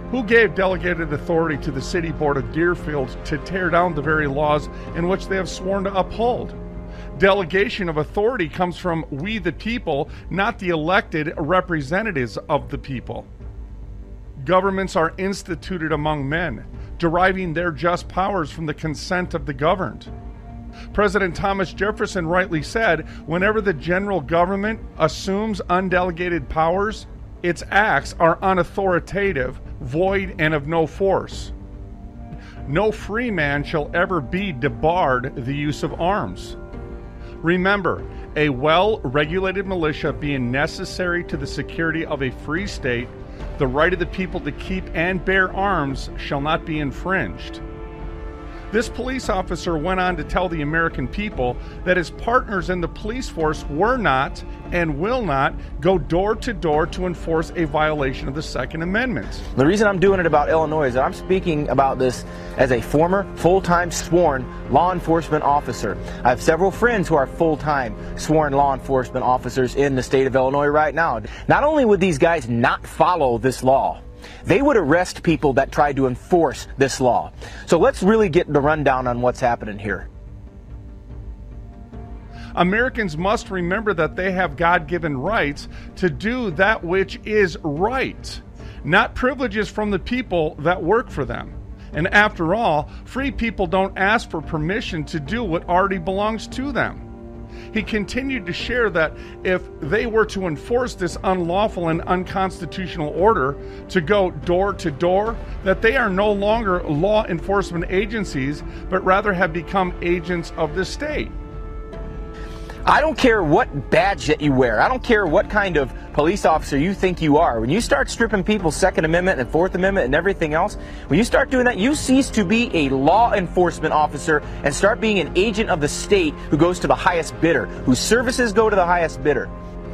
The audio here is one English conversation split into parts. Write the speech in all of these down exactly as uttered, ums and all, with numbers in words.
Who gave delegated authority to the City Board of Deerfield to tear down the very laws in which they have sworn to uphold? Delegation of authority comes from we the people, not the elected representatives of the people. Governments are instituted among men, deriving their just powers from the consent of the governed. President Thomas Jefferson rightly said, whenever the general government assumes undelegated powers, its acts are unauthoritative, void, and of no force. No free man shall ever be debarred the use of arms. Remember, a well-regulated militia being necessary to the security of a free state, the right of the people to keep and bear arms shall not be infringed. This police officer went on to tell the American people that his partners in the police force were not and will not go door to door to enforce a violation of the Second Amendment. The reason I'm doing it about Illinois is that I'm speaking about this as a former full-time sworn law enforcement officer. I have several friends who are full-time sworn law enforcement officers in the state of Illinois right now. Not only would these guys not follow this law, they would arrest people that tried to enforce this law. So let's really get the rundown on what's happening here. Americans must remember that they have God-given rights to do that which is right, not privileges from the people that work for them. And after all, free people don't ask for permission to do what already belongs to them. He continued to share that if they were to enforce this unlawful and unconstitutional order to go door to door, that they are no longer law enforcement agencies, but rather have become agents of the state. I don't care what badge that you wear. I don't care what kind of police officer you think you are. When you start stripping people's Second Amendment and Fourth Amendment and everything else, when you start doing that, you cease to be a law enforcement officer and start being an agent of the state who goes to the highest bidder, whose services go to the highest bidder.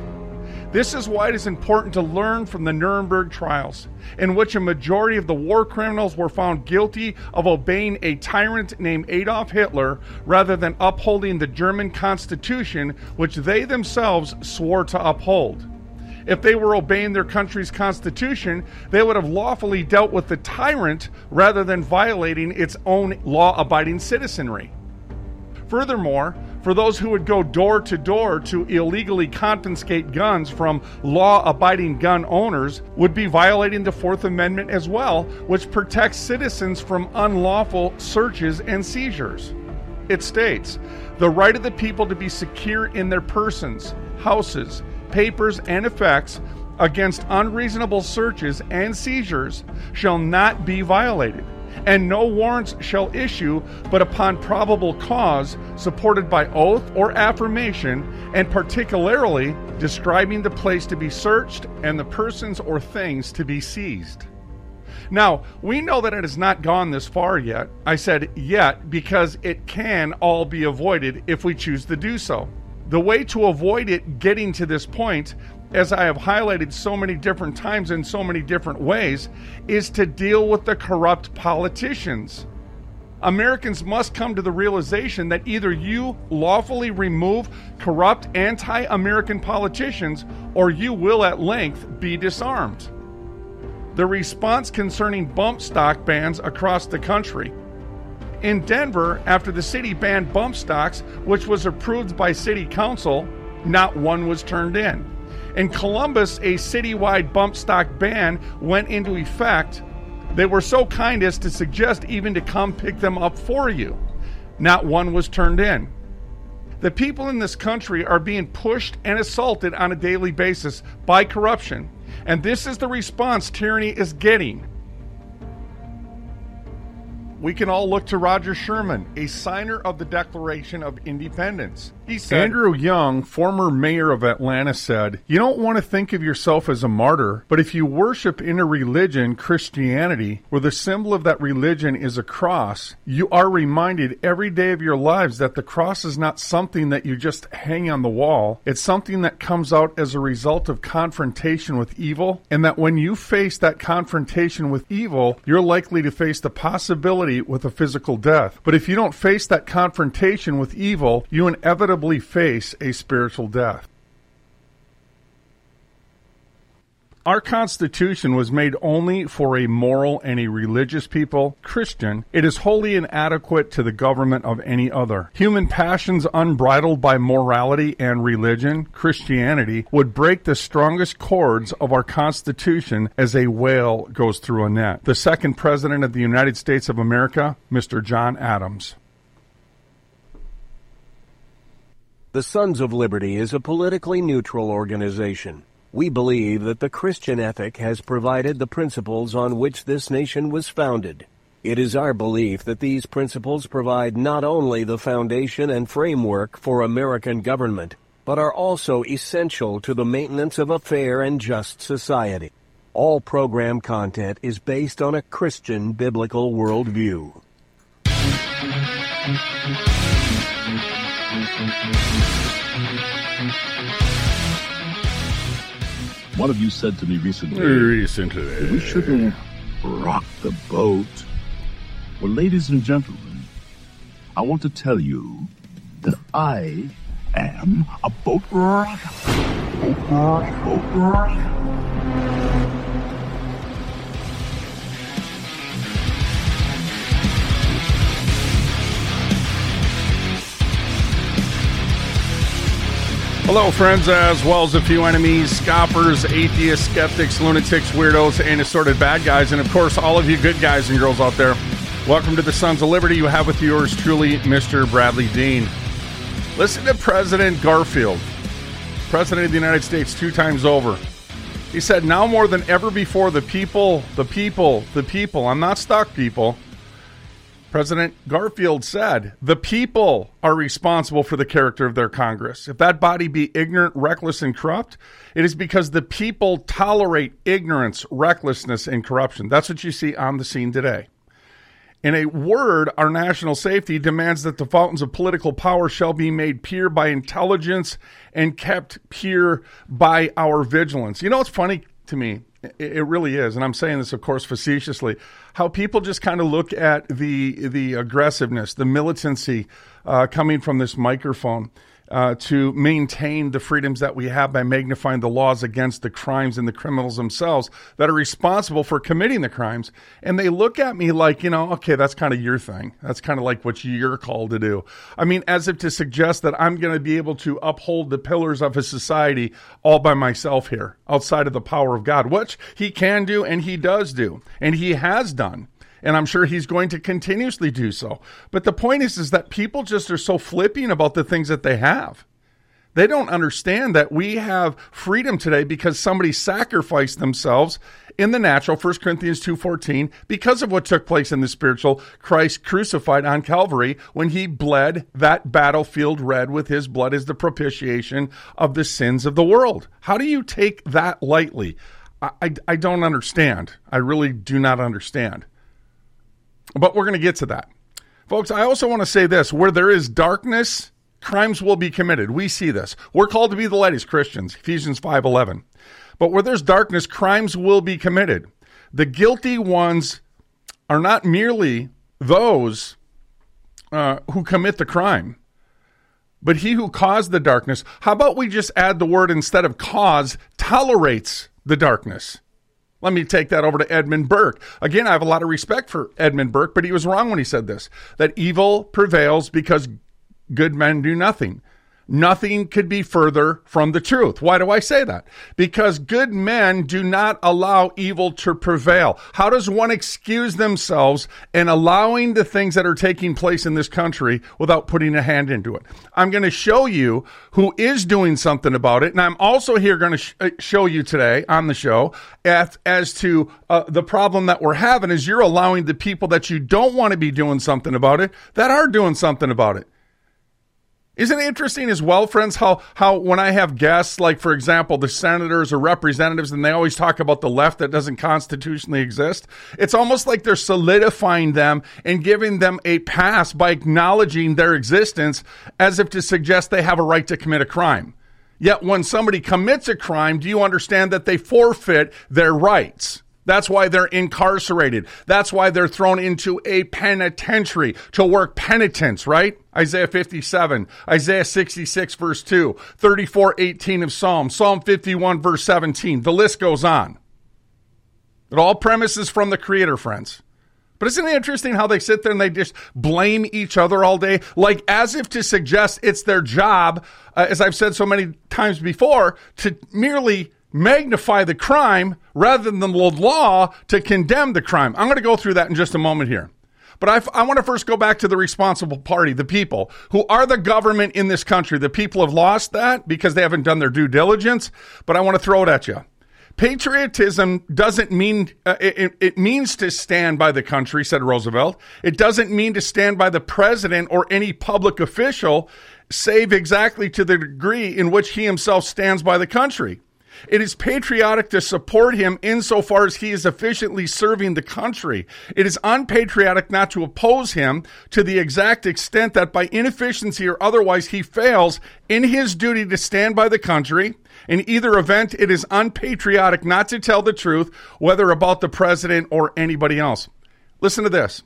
This is why it is important to learn from the Nuremberg trials, in which a majority of the war criminals were found guilty of obeying a tyrant named Adolf Hitler rather than upholding the German Constitution, which they themselves swore to uphold. If they were obeying their country's constitution, they would have lawfully dealt with the tyrant rather than violating its own law-abiding citizenry. Furthermore, for those who would go door to door to illegally confiscate guns from law-abiding gun owners would be violating the Fourth Amendment as well, which protects citizens from unlawful searches and seizures. It states, "The right of the people to be secure in their persons, houses, papers, and effects against unreasonable searches and seizures shall not be violated, and no warrants shall issue but upon probable cause, supported by oath or affirmation, and particularly describing the place to be searched and the persons or things to be seized." Now, we know that it has not gone this far yet. I said yet because it can all be avoided if we choose to do so. The way to avoid it getting to this point, as I have highlighted so many different times in so many different ways, is to deal with the corrupt politicians. Americans must come to the realization that either you lawfully remove corrupt anti-American politicians, or you will at length be disarmed. The response concerning bump stock bans across the country. In Denver, after the city banned bump stocks, which was approved by city council, not one was turned in. In Columbus, a citywide bump stock ban went into effect. They were so kind as to suggest even to come pick them up for you. Not one was turned in. The people in this country are being pushed and assaulted on a daily basis by corruption, and this is the response tyranny is getting. We can all look to Roger Sherman, a signer of the Declaration of Independence. He said, Andrew Young, former mayor of Atlanta, said, "You don't want to think of yourself as a martyr, but if you worship in a religion, Christianity, where the symbol of that religion is a cross, you are reminded every day of your lives that the cross is not something that you just hang on the wall. It's something that comes out as a result of confrontation with evil, and that when you face that confrontation with evil, you're likely to face the possibility with a physical death. But if you don't face that confrontation with evil, you inevitably face a spiritual death." Our Constitution was made only for a moral and a religious people, Christian. It is wholly inadequate to the government of any other. Human passions unbridled by morality and religion, Christianity, would break the strongest cords of our Constitution as a whale goes through a net. The second President of the United States of America, Mister John Adams. The Sons of Liberty is a politically neutral organization. We believe that the Christian ethic has provided the principles on which this nation was founded. It is our belief that these principles provide not only the foundation and framework for American government, but are also essential to the maintenance of a fair and just society. All program content is based on a Christian biblical worldview. One of you said to me recently, recently, that we shouldn't rock the boat. Well, ladies and gentlemen, I want to tell you that I am a boat rocker. Boat rocker. Boat rocker. Hello, friends, as well as a few enemies, scoffers, atheists, skeptics, lunatics, weirdos, and assorted bad guys, and of course, all of you good guys and girls out there. Welcome to the Sons of Liberty. You have with yours truly, Mister Bradley Dean. Listen to President Garfield, President of the United States, two times over. He said, now more than ever before, the people, the people, the people, I'm not stuck, people. President Garfield said, the people are responsible for the character of their Congress. If that body be ignorant, reckless, and corrupt, it is because the people tolerate ignorance, recklessness, and corruption. That's what you see on the scene today. In a word, our national safety demands that the fountains of political power shall be made pure by intelligence and kept pure by our vigilance. You know, it's funny to me. It really is, and I'm saying this, of course, facetiously, how people just kind of look at the the aggressiveness, the militancy uh, coming from this microphone uh, to maintain the freedoms that we have by magnifying the laws against the crimes and the criminals themselves that are responsible for committing the crimes. And they look at me like, you know, okay, that's kind of your thing. That's kind of like what you're called to do. I mean, as if to suggest that I'm going to be able to uphold the pillars of a society all by myself here, outside of the power of God, which he can do and he does do, and he has done. And I'm sure he's going to continuously do so. But the point is, is that people just are so flipping about the things that they have. They don't understand that we have freedom today because somebody sacrificed themselves in the natural, First Corinthians two fourteen, because of what took place in the spiritual, Christ crucified on Calvary when he bled that battlefield red with his blood as the propitiation of the sins of the world. How do you take that lightly? I, I, I don't understand. I really do not understand. But we're going to get to that. Folks, I also want to say this. Where there is darkness, crimes will be committed. We see this. We're called to be the light as Christians, Ephesians five eleven. But where there's darkness, crimes will be committed. The guilty ones are not merely those uh, who commit the crime, but he who caused the darkness. How about we just add the word, instead of cause, tolerates the darkness? Let me take that over to Edmund Burke. Again, I have a lot of respect for Edmund Burke, but he was wrong when he said this, that evil prevails because good men do nothing. Nothing could be further from the truth. Why do I say that? Because good men do not allow evil to prevail. How does one excuse themselves in allowing the things that are taking place in this country without putting a hand into it? I'm going to show you who is doing something about it. And I'm also here going to sh- show you today on the show as, as to uh, the problem that we're having is you're allowing the people that you don't want to be doing something about it that are doing something about it. Isn't it interesting as well, friends, how, how when I have guests, like, for example, the senators or representatives, and they always talk about the left that doesn't constitutionally exist, it's almost like they're solidifying them and giving them a pass by acknowledging their existence as if to suggest they have a right to commit a crime. Yet when somebody commits a crime, do you understand that they forfeit their rights? That's why they're incarcerated. That's why they're thrown into a penitentiary to work penitence, right? Isaiah fifty-seven, Isaiah sixty-six, verse two, thirty-four eighteen of Psalm, Psalm fifty-one, verse seventeen. The list goes on. It all premises from the Creator, friends. But isn't it interesting how they sit there and they just blame each other all day, like as if to suggest it's their job, uh, as I've said so many times before, to merely magnify the crime rather than the law to condemn the crime. I'm going to go through that in just a moment here. But I, I want to first go back to the responsible party, the people who are the government in this country. The people have lost that because they haven't done their due diligence, but I want to throw it at you. Patriotism doesn't mean, uh, it, it means to stand by the country, said Roosevelt. It doesn't mean to stand by the president or any public official, save exactly to the degree in which he himself stands by the country. It is patriotic to support him insofar as he is efficiently serving the country. It is unpatriotic not to oppose him to the exact extent that by inefficiency or otherwise he fails in his duty to stand by the country. In either event, it is unpatriotic not to tell the truth, whether about the president or anybody else. Listen to this.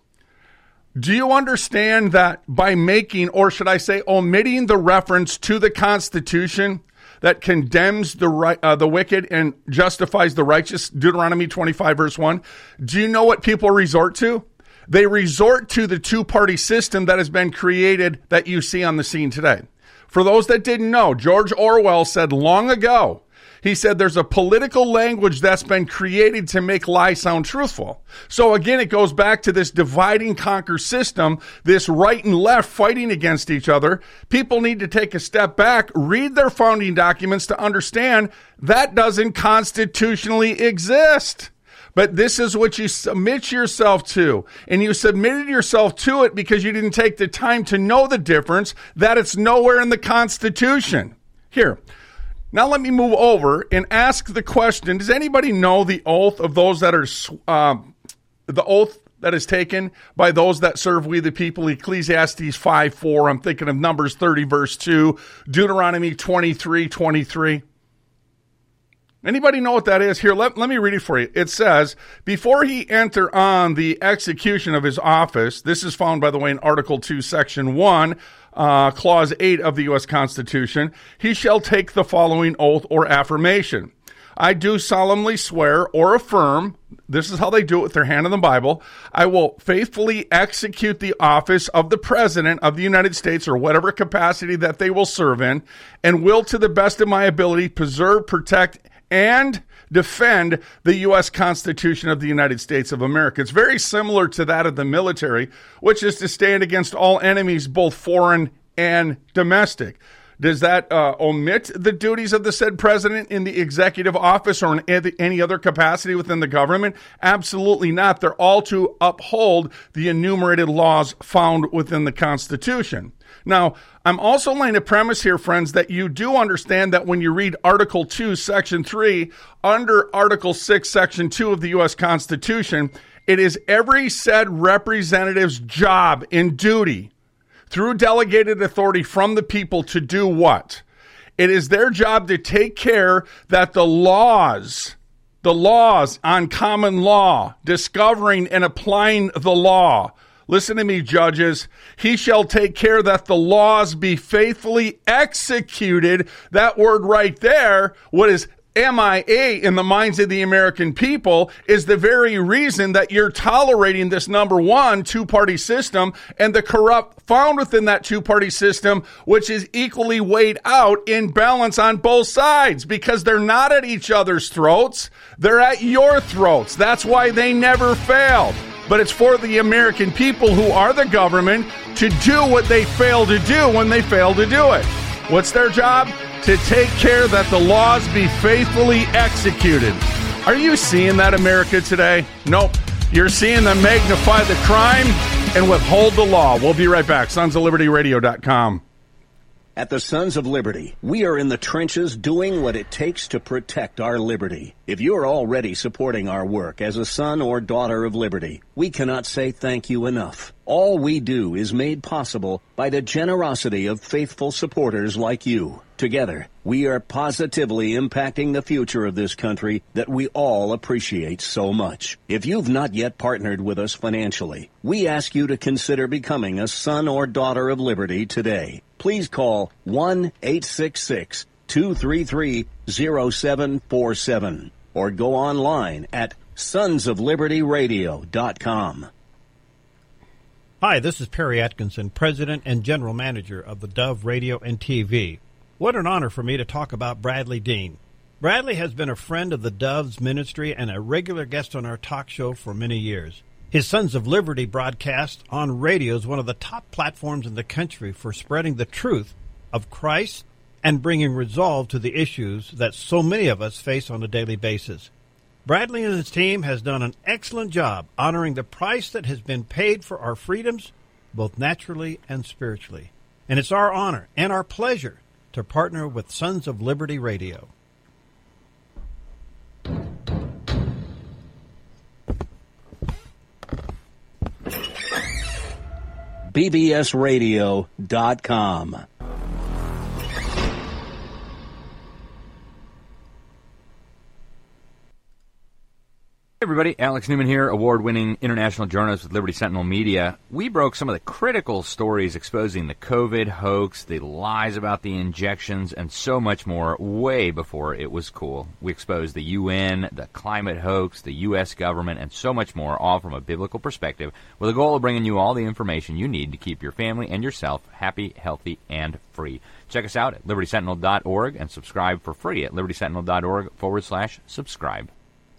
Do you understand that by making, or should I say omitting the reference to the Constitution that condemns the right, uh, the wicked and justifies the righteous, Deuteronomy twenty-five, verse one, do you know what people resort to? They resort to the two-party system that has been created that you see on the scene today. For those that didn't know, George Orwell said long ago, he said there's a political language that's been created to make lies sound truthful. So again, it goes back to this divide and conquer system, this right and left fighting against each other. People need to take a step back, read their founding documents to understand that doesn't constitutionally exist. But this is what you submit yourself to. And you submitted yourself to it because you didn't take the time to know the difference, that it's nowhere in the Constitution. Here. Now let me move over and ask the question, does anybody know the oath of those that are, um, the oath that is taken by those that serve we the people? Ecclesiastes five four, I'm thinking of Numbers thirty, verse two, Deuteronomy twenty-three twenty-three. Anybody know what that is? Here, let, let me read it for you. It says, before he enter on the execution of his office, this is found, by the way, in Article two, Section one, uh, Clause eight of the U S Constitution, he shall take the following oath or affirmation. I do solemnly swear or affirm, this is how they do it with their hand in the Bible, I will faithfully execute the office of the President of the United States or whatever capacity that they will serve in, and will to the best of my ability preserve, protect, and defend the U S Constitution of the United States of America. It's very similar to that of the military, which is to stand against all enemies, both foreign and domestic. Does that uh, omit the duties of the said president in the executive office or in any other capacity within the government? Absolutely not. They're all to uphold the enumerated laws found within the Constitution. Now, I'm also laying a premise here, friends, that you do understand that when you read Article two, Section three, under Article six, Section two of the U S Constitution, it is every said representative's job and duty through delegated authority from the people to do what? It is their job to take care that the laws, the laws on common law, discovering and applying the law. Listen to me, judges. He shall take care that the laws be faithfully executed. That word right there, what is M I A in the minds of the American people, is the very reason that you're tolerating this number one two-party system and the corrupt found within that two-party system, which is equally weighed out in balance on both sides, because they're not at each other's throats. They're at your throats. That's why they never failed. But it's for the American people, who are the government, to do what they fail to do when they fail to do it. What's their job? To take care that the laws be faithfully executed. Are you seeing that, America, today? Nope. You're seeing them magnify the crime and withhold the law. We'll be right back. Sons of Liberty Radio dot com. At the Sons of Liberty, we are in the trenches doing what it takes to protect our liberty. If you're already supporting our work as a son or daughter of liberty, we cannot say thank you enough. All we do is made possible by the generosity of faithful supporters like you. Together, we are positively impacting the future of this country that we all appreciate so much. If you've not yet partnered with us financially, we ask you to consider becoming a son or daughter of liberty today. Please call one eight six six, two three three, zero seven four seven or go online at sons of liberty radio dot com. Hi, this is Perry Atkinson, President and General Manager of the Dove Radio and T V. What an honor for me to talk about Bradley Dean. Bradley has been a friend of the Dove's ministry and a regular guest on our talk show for many years. His Sons of Liberty broadcast on radio is one of the top platforms in the country for spreading the truth of Christ and bringing resolve to the issues that so many of us face on a daily basis. Bradley and his team has done an excellent job honoring the price that has been paid for our freedoms, both naturally and spiritually. And it's our honor and our pleasure to partner with Sons of Liberty Radio. B B S radio dot com. Hey everybody, Alex Newman here, award-winning international journalist with Liberty Sentinel Media. We broke some of the critical stories exposing the COVID hoax, the lies about the injections, and so much more way before it was cool. We exposed the U N, the climate hoax, the U S government, and so much more, all from a biblical perspective, with a goal of bringing you all the information you need to keep your family and yourself happy, healthy, and free. Check us out at liberty sentinel dot org and subscribe for free at liberty sentinel dot org forward slash subscribe.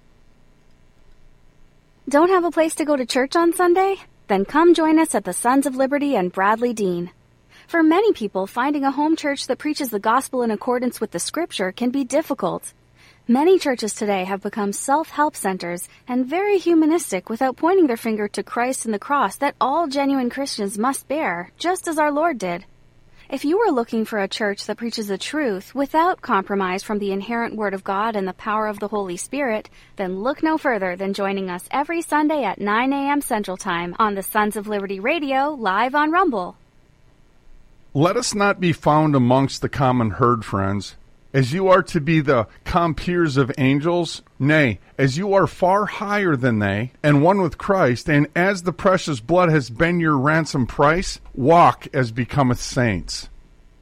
Don't have a place to go to church on Sunday? Then come join us at the Sons of Liberty and Bradley Dean. For many people, finding a home church that preaches the gospel in accordance with the scripture can be difficult. Many churches today have become self-help centers and very humanistic without pointing their finger to Christ and the cross that all genuine Christians must bear, just as our Lord did. If you are looking for a church that preaches the truth without compromise from the inherent Word of God and the power of the Holy Spirit, then look no further than joining us every Sunday at nine a.m. Central Time on the Sons of Liberty Radio, live on Rumble. Let us not be found amongst the common herd, friends, as you are to be the compeers of angels, nay, as you are far higher than they, and one with Christ, and as the precious blood has been your ransom price, walk as becometh saints.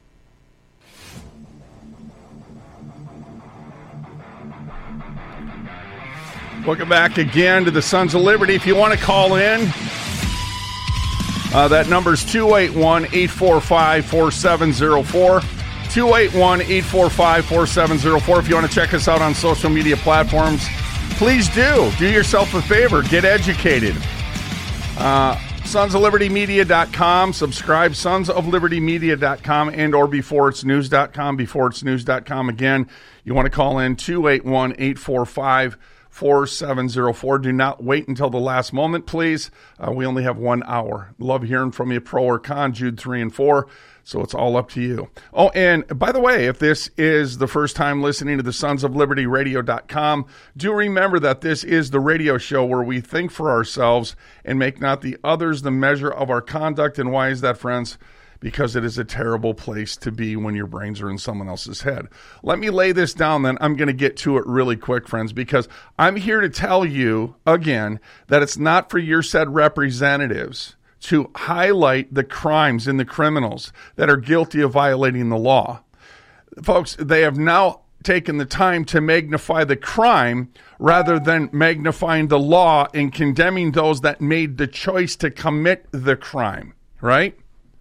Welcome back again to the Sons of Liberty. If you want to call in, uh, that number's two eight one, eight four five, four seven zero four. two eight one, eight four five, four seven zero four. If you want to check us out on social media platforms, please do. Do yourself a favor. Get educated. Uh, sons of liberty media dot com. Subscribe. sons of liberty media dot com and or before it's news dot com. before it's news dot com. Again, you want to call in two eight one, eight four five, four seven zero four. Do not wait until the last moment, please. Uh, we only have one hour. Love hearing from you, pro or con, Jude three and four. So it's all up to you. Oh, and by the way, if this is the first time listening to the sons of liberty radio dot com, do remember that this is the radio show where we think for ourselves and make not the others the measure of our conduct. And why is that, friends? Because it is a terrible place to be when your brains are in someone else's head. Let me lay this down, then I'm going to get to it really quick, friends, because I'm here to tell you, again, that it's not for your said representatives to highlight the crimes and the criminals that are guilty of violating the law. Folks, they have now taken the time to magnify the crime rather than magnifying the law and condemning those that made the choice to commit the crime, right?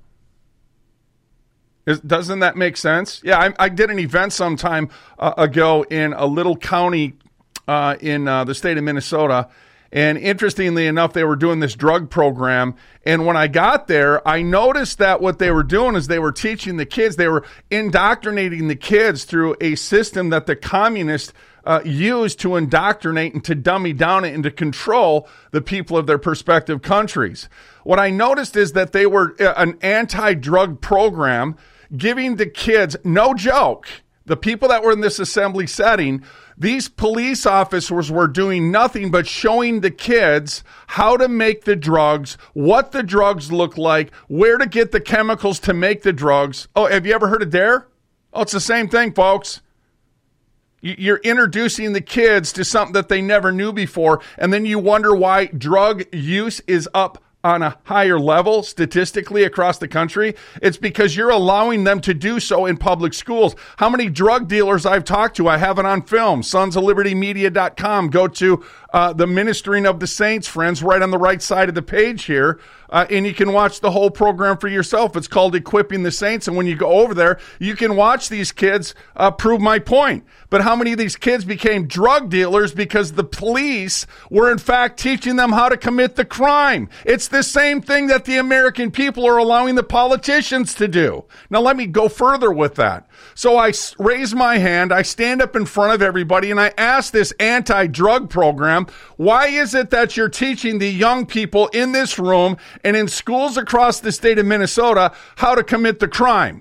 Is, doesn't that make sense? Yeah, I, I did an event some time uh, ago in a little county uh, in uh, the state of Minnesota. And interestingly enough, they were doing this drug program. And when I got there, I noticed that what they were doing is they were teaching the kids, they were indoctrinating the kids through a system that the communists uh, used to indoctrinate and to dummy down and to control the people of their respective countries. What I noticed is that they were an anti-drug program. giving the kids, no joke, the people that were in this assembly setting, these police officers were doing nothing but showing the kids how to make the drugs, what the drugs look like, where to get the chemicals to make the drugs. Oh, have you ever heard of DARE? Oh, it's the same thing, folks. You're introducing the kids to something that they never knew before, and then you wonder why drug use is up on a higher level statistically across the country. It's because you're allowing them to do so in public schools. How many drug dealers I've talked to, I have it on film, sons of liberty media dot com. Go to uh, the Ministering of the Saints, friends, right on the right side of the page here, uh, and you can watch the whole program for yourself. It's called Equipping the Saints, and when you go over there, you can watch these kids uh, prove my point. But how many of these kids became drug dealers because the police were in fact teaching them how to commit the crime? It's the same thing that the American people are allowing the politicians to do. Now let me go further with that. So I raise my hand, I stand up in front of everybody, and I ask this anti-drug program, why is it that you're teaching the young people in this room and in schools across the state of Minnesota how to commit the crime?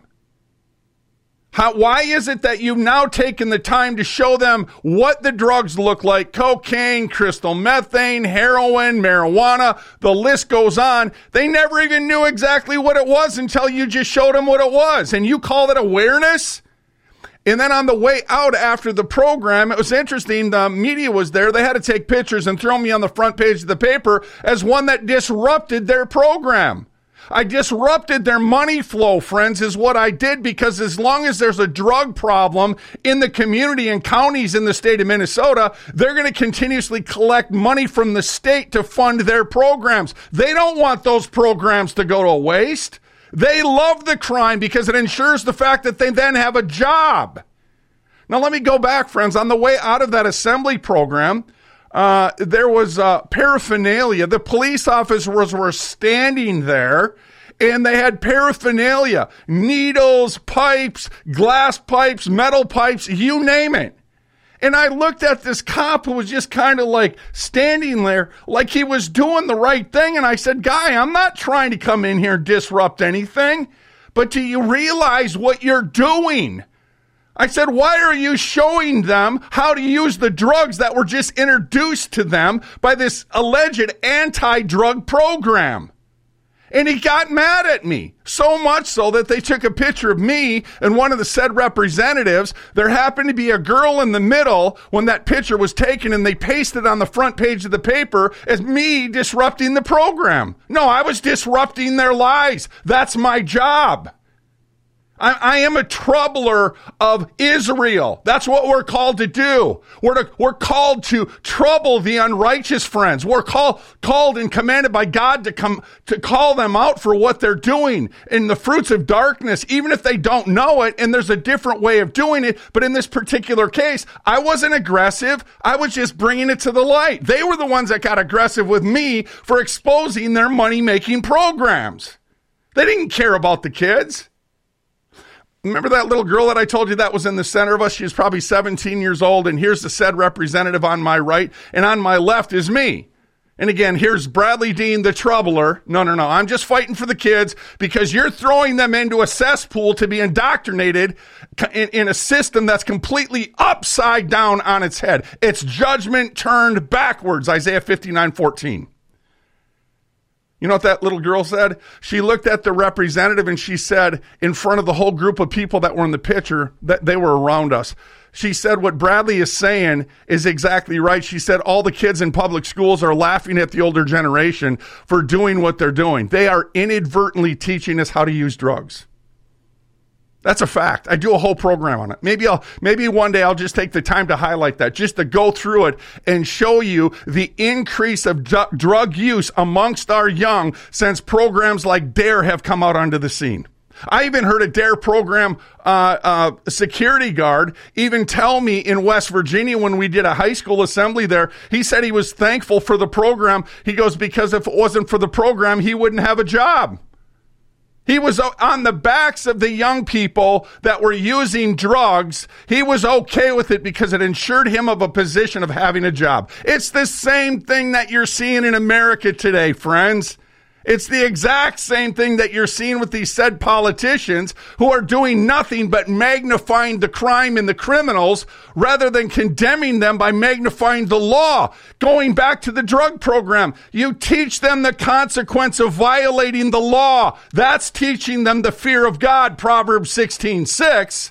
How, why is it that you've now taken the time to show them what the drugs look like? Cocaine, crystal methane, heroin, marijuana, the list goes on. They never even knew exactly what it was until you just showed them what it was. And you call it awareness? And then on the way out after the program, it was interesting. The media was there. They had to take pictures and throw me on the front page of the paper as one that disrupted their program. I disrupted their money flow, friends, is what I did, because as long as there's a drug problem in the community and counties in the state of Minnesota, they're going to continuously collect money from the state to fund their programs. They don't want those programs to go to waste. They love the crime because it ensures the fact that they then have a job. Now, let me go back, friends. On the way out of that assembly program, Uh, there was uh, paraphernalia. The police officers were standing there, and they had paraphernalia, needles, pipes, glass pipes, metal pipes, you name it. And I looked at this cop who was just kind of like standing there like he was doing the right thing. And I said, guy, I'm not trying to come in here and disrupt anything, but do you realize what you're doing? I said, why are you showing them how to use the drugs that were just introduced to them by this alleged anti-drug program? And he got mad at me, so much so that they took a picture of me and one of the said representatives. There happened to be a girl in the middle when that picture was taken, and they pasted on the front page of the paper as me disrupting the program. No, I was disrupting their lives. That's my job. I, I am a troubler of Israel. That's what we're called to do. We're to, we're called to trouble the unrighteous, friends. We're call, called and commanded by God to come to call them out for what they're doing in the fruits of darkness, even if they don't know it. And there's a different way of doing it. But in this particular case, I wasn't aggressive. I was just bringing it to the light. They were the ones that got aggressive with me for exposing their money-making programs. They didn't care about the kids. Remember that little girl that I told you that was in the center of us? She was probably seventeen years old, and here's the said representative on my right, and on my left is me. And again, here's Bradley Dean, the troubler. No, no, no, I'm just fighting for the kids because you're throwing them into a cesspool to be indoctrinated in, in a system that's completely upside down on its head. It's judgment turned backwards, Isaiah fifty-nine fourteen. You know what that little girl said? She looked at the representative and she said, in front of the whole group of people that were in the picture, that they were around us, she said, what Bradley is saying is exactly right. She said, all the kids in public schools are laughing at the older generation for doing what they're doing. They are inadvertently teaching us how to use drugs. That's a fact. I do a whole program on it. Maybe I'll, maybe one day I'll just take the time to highlight that, just to go through it and show you the increase of d- drug use amongst our young since programs like DARE have come out onto the scene. I even heard a DARE program uh, uh, security guard even tell me in West Virginia when we did a high school assembly there, he said he was thankful for the program. He goes, because if it wasn't for the program, he wouldn't have a job. He was on the backs of the young people that were using drugs. He was okay with it because it ensured him of a position of having a job. It's the same thing that you're seeing in America today, friends. It's the exact same thing that you're seeing with these said politicians who are doing nothing but magnifying the crime and the criminals rather than condemning them by magnifying the law. Going back to the drug program, you teach them the consequence of violating the law. That's teaching them the fear of God, Proverbs sixteen six.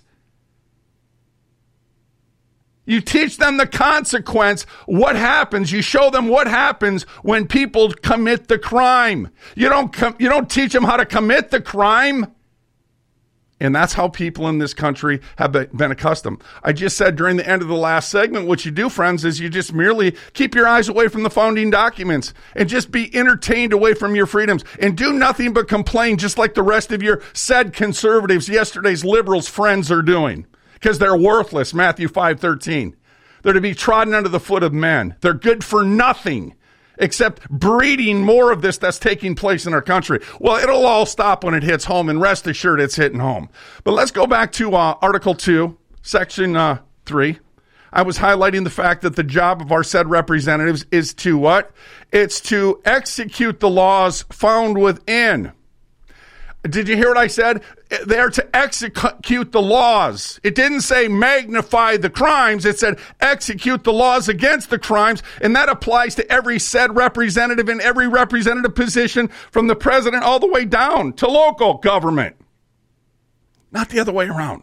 You teach them the consequence, what happens. You show them what happens when people commit the crime. You don't com- you don't teach them how to commit the crime. And that's how people in this country have been accustomed. I just said during the end of the last segment, what you do, friends, is you just merely keep your eyes away from the founding documents and just be entertained away from your freedoms and do nothing but complain just like the rest of your said conservatives, yesterday's liberals friends are doing. Because they're worthless, Matthew five thirteen. They're to be trodden under the foot of men. They're good for nothing except breeding more of this that's taking place in our country. Well, it'll all stop when it hits home, and rest assured it's hitting home. But let's go back to uh, Article two, Section uh, three. I was highlighting the fact that the job of our said representatives is to what? It's to execute the laws found within. Did you hear what I said? They're to execute the laws. It didn't say magnify the crimes. It said execute the laws against the crimes. And that applies to every said representative in every representative position from the president all the way down to local government. Not the other way around.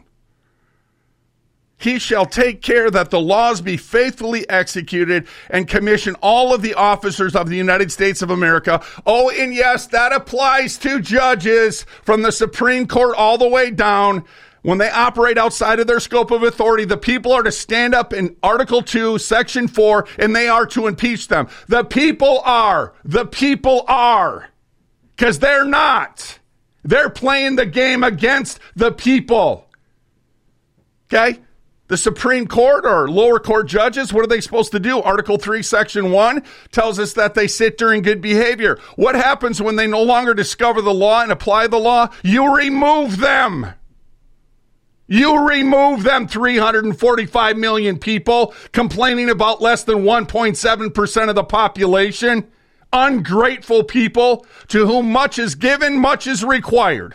He shall take care that the laws be faithfully executed and commission all of the officers of the United States of America. Oh, and yes, that applies to judges from the Supreme Court all the way down. When they operate outside of their scope of authority, the people are to stand up in Article two, Section four, and they are to impeach them. The people are. The people are. Because they're not. They're playing the game against the people. Okay? The Supreme Court or lower court judges, what are they supposed to do? Article three, Section one tells us that they sit during good behavior. What happens when they no longer discover the law and apply the law? You remove them. You remove them, three hundred forty-five million people complaining about less than one point seven percent of the population. Ungrateful people to whom much is given, much is required.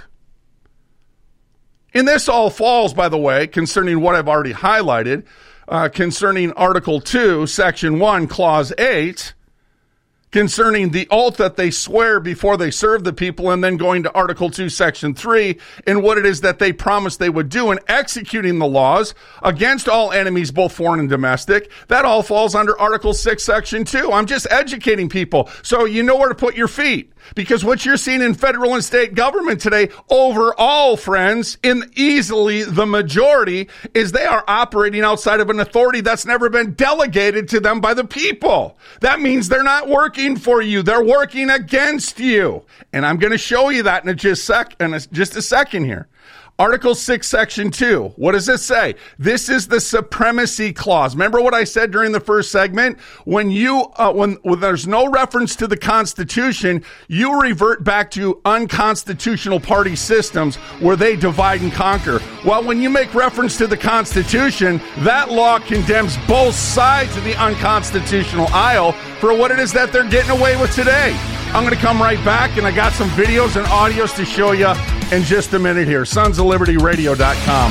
And this all falls, by the way, concerning what I've already highlighted, uh, concerning Article two, Section one, Clause eight, concerning the oath that they swear before they serve the people, and then going to Article two, Section three, and what it is that they promised they would do in executing the laws against all enemies, both foreign and domestic. That all falls under Article six, Section two. I'm just educating people so you know where to put your feet. Because what you're seeing in federal and state government today, overall, friends, in easily the majority, is they are operating outside of an authority that's never been delegated to them by the people. That means they're not working for you. They're working against you. And I'm going to show you that in a just, sec- in a, just a second here. Article six, Section two. What does this say? This is the supremacy clause. Remember what I said during the first segment? When you, uh, when, when there's no reference to the Constitution, you revert back to unconstitutional party systems where they divide and conquer. Well, when you make reference to the Constitution, that law condemns both sides of the unconstitutional aisle for what it is that they're getting away with today. I'm going to come right back, and I got some videos and audios to show you in just a minute here. sons of liberty radio dot com.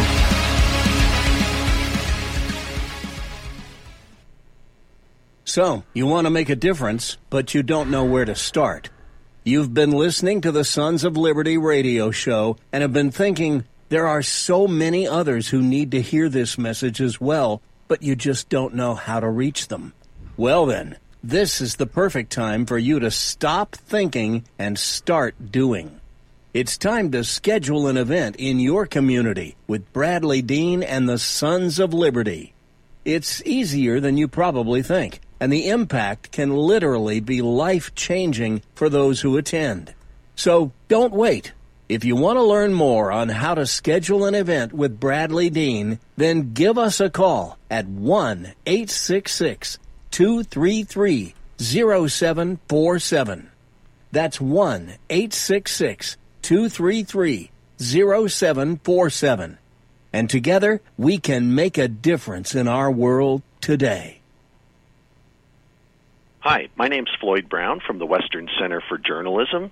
So, you want to make a difference, but you don't know where to start. You've been listening to the Sons of Liberty radio show and have been thinking, there are so many others who need to hear this message as well, but you just don't know how to reach them. Well then, this is the perfect time for you to stop thinking and start doing. It's time to schedule an event in your community with Bradley Dean and the Sons of Liberty. It's easier than you probably think, and the impact can literally be life-changing for those who attend. So don't wait. If you want to learn more on how to schedule an event with Bradley Dean, then give us a call at one eight six six, two three three, zero seven four seven. That's one eight six six, two three three, zero seven four seven. And together, we can make a difference in our world today. Hi, my name's Floyd Brown from the Western Center for Journalism.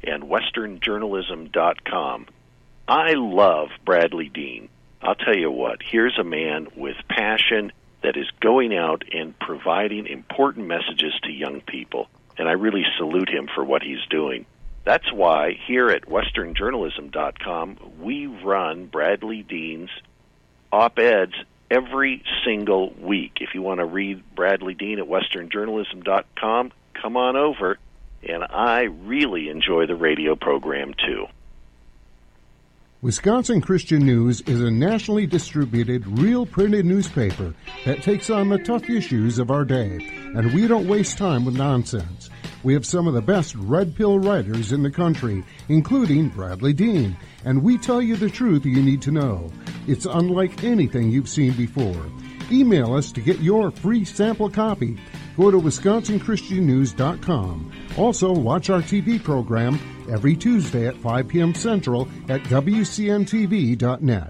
and western journalism dot com. I love Bradley Dean. I'll tell you what, here's a man with passion that is going out and providing important messages to young people, and I really salute him for what he's doing. That's why here at western journalism dot com, we run Bradley Dean's op-eds every single week. If you want to read Bradley Dean at western journalism dot com, come on over, and I really enjoy the radio program too. Wisconsin Christian News is a nationally distributed, real printed newspaper that takes on the tough issues of our day, and we don't waste time with nonsense. We have some of the best red pill writers in the country, including Bradley Dean, and we tell you the truth you need to know. It's unlike anything you've seen before. Email us to get your free sample copy. Go to wisconsin christian news dot com. Also, watch our T V program every Tuesday at five p.m. Central at w c n t v dot net.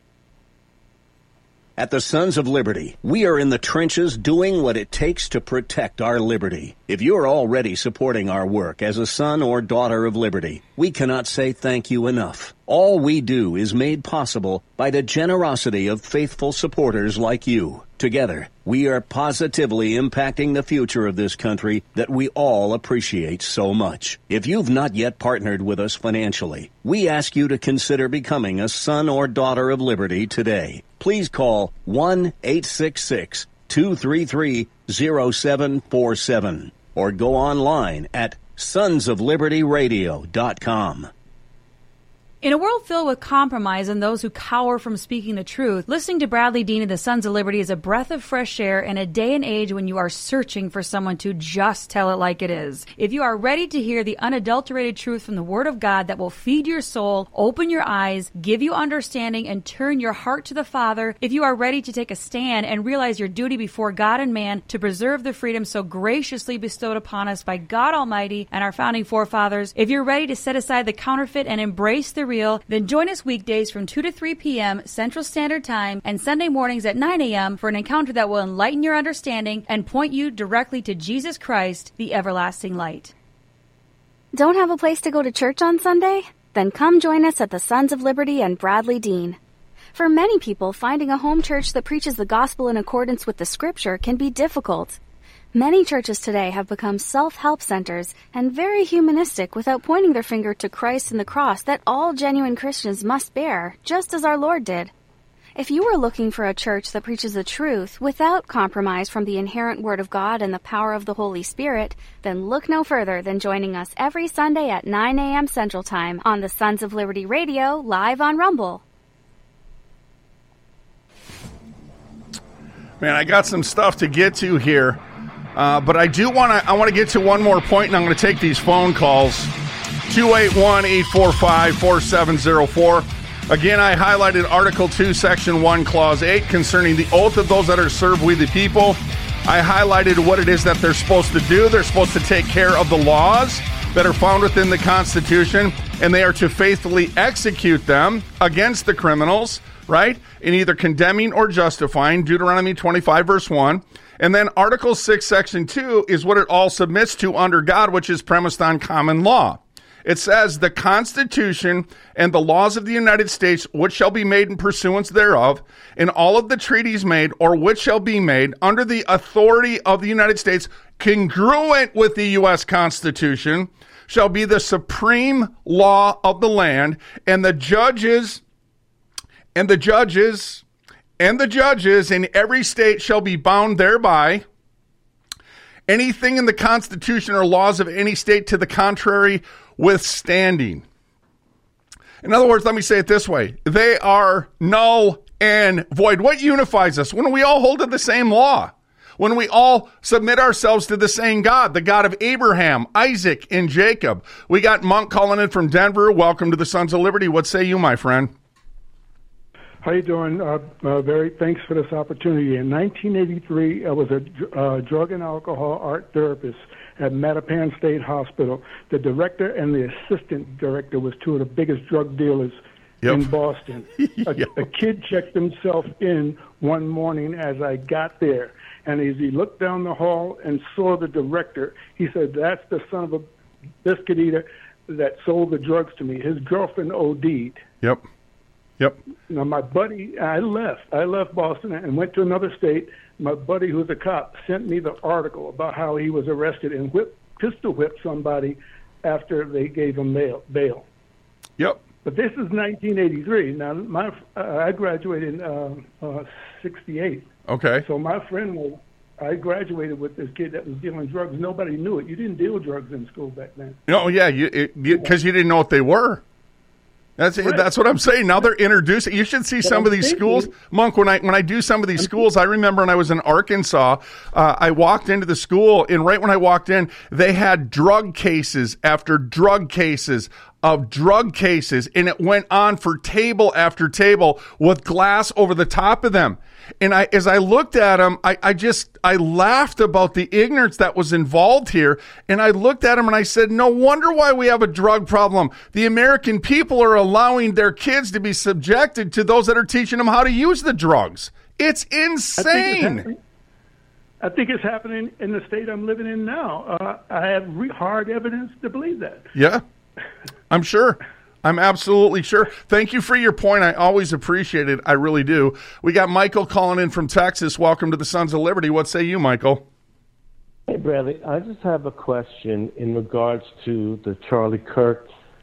At the Sons of Liberty, we are in the trenches doing what it takes to protect our liberty. If you're already supporting our work as a son or daughter of liberty, we cannot say thank you enough. All we do is made possible by the generosity of faithful supporters like you. Together, we are positively impacting the future of this country that we all appreciate so much. If you've not yet partnered with us financially, we ask you to consider becoming a son or daughter of liberty today. Please call one eight six six, two three three, zero seven four seven or go online at sons of liberty radio dot com. In a world filled with compromise and those who cower from speaking the truth, listening to Bradley Dean and the Sons of Liberty is a breath of fresh air in a day and age when you are searching for someone to just tell it like it is. If you are ready to hear the unadulterated truth from the Word of God that will feed your soul, open your eyes, give you understanding, and turn your heart to the Father, if you are ready to take a stand and realize your duty before God and man to preserve the freedom so graciously bestowed upon us by God Almighty and our founding forefathers, if you're ready to set aside the counterfeit and embrace the real, then join us weekdays from two to three p.m. Central Standard Time and Sunday mornings at nine a.m. for an encounter that will enlighten your understanding and point you directly to Jesus Christ, the everlasting light. Don't have a place to go to church on Sunday? Then come join us at the Sons of Liberty and Bradley Dean. For many people, finding a home church that preaches the gospel in accordance with the Scripture can be difficult. Many churches today have become self-help centers and very humanistic without pointing their finger to Christ and the cross that all genuine Christians must bear, just as our Lord did. If you are looking for a church that preaches the truth without compromise from the inherent Word of God and the power of the Holy Spirit, then look no further than joining us every Sunday at nine a.m. Central Time on the Sons of Liberty Radio, live on Rumble. Man, I got some stuff to get to here. Uh, but I do want to I want to get to one more point, and I'm going to take these phone calls. two eight one, eight four five, four seven zero four. Again, I highlighted Article two, Section one, Clause eight concerning the oath of those that are served we the people. I highlighted what it is that they're supposed to do. They're supposed to take care of the laws that are found within the Constitution, and they are to faithfully execute them against the criminals, right, in either condemning or justifying, Deuteronomy twenty-five, verse one. And then Article six, Section two is what it all submits to under God, which is premised on common law. It says, the Constitution and the laws of the United States, which shall be made in pursuance thereof, and all of the treaties made, or which shall be made under the authority of the United States, congruent with the U S Constitution, shall be the supreme law of the land, and the judges, and the judges... And the judges in every state shall be bound thereby. Anything in the Constitution or laws of any state to the contrary withstanding. In other words, let me say it this way. They are null and void. What unifies us? When we all hold to the same law. When we all submit ourselves to the same God, the God of Abraham, Isaac, and Jacob. We got Monk calling in from Denver. Welcome to the Sons of Liberty. What say you, my friend? How you doing? Uh, uh, very thanks for this opportunity. In nineteen eighty-three, I was a uh, drug and alcohol art therapist at Mattapan State Hospital. The director and the assistant director was two of the biggest drug dealers yep. in Boston. a, yep. a kid checked himself in one morning as I got there, and as he looked down the hall and saw the director, he said, "That's the son of a biscuit eater that sold the drugs to me, his girlfriend OD'd. Yep. Yep. Now, my buddy, I left. I left Boston and went to another state. My buddy, who's a cop, sent me the article about how he was arrested and whipped, pistol whipped somebody after they gave him bail. bail. Yep. But this is nineteen eighty-three. Now, my uh, I graduated in uh, uh, sixty-eight. Okay. So my friend was, I graduated with this kid that was dealing drugs. Nobody knew it. You didn't deal drugs in school back then. No, yeah, you because you, you didn't know what they were. That's right. That's what I'm saying. Now they're introducing. You should see but some I'm of these thinking, schools, Monk. When I when I do some of these schools, I remember when I was in Arkansas, uh, I walked into the school, and right when I walked in, they had drug cases after drug cases of drug cases, and it went on for table after table with glass over the top of them. And I, as I looked at them, I, I just, I laughed about the ignorance that was involved here. And I looked at them and I said, no wonder why we have a drug problem. The American people are allowing their kids to be subjected to those that are teaching them how to use the drugs. It's insane. I think it's happening in the state I'm living in now. Uh, I have re- hard evidence to believe that. Yeah, I'm sure. I'm absolutely sure. Thank you for your point. I always appreciate it. I really do. We got Michael calling in from Texas. Welcome to the Sons of Liberty. What say you, Michael? Hey, Bradley. I just have a question in regards to the Charlie Kirk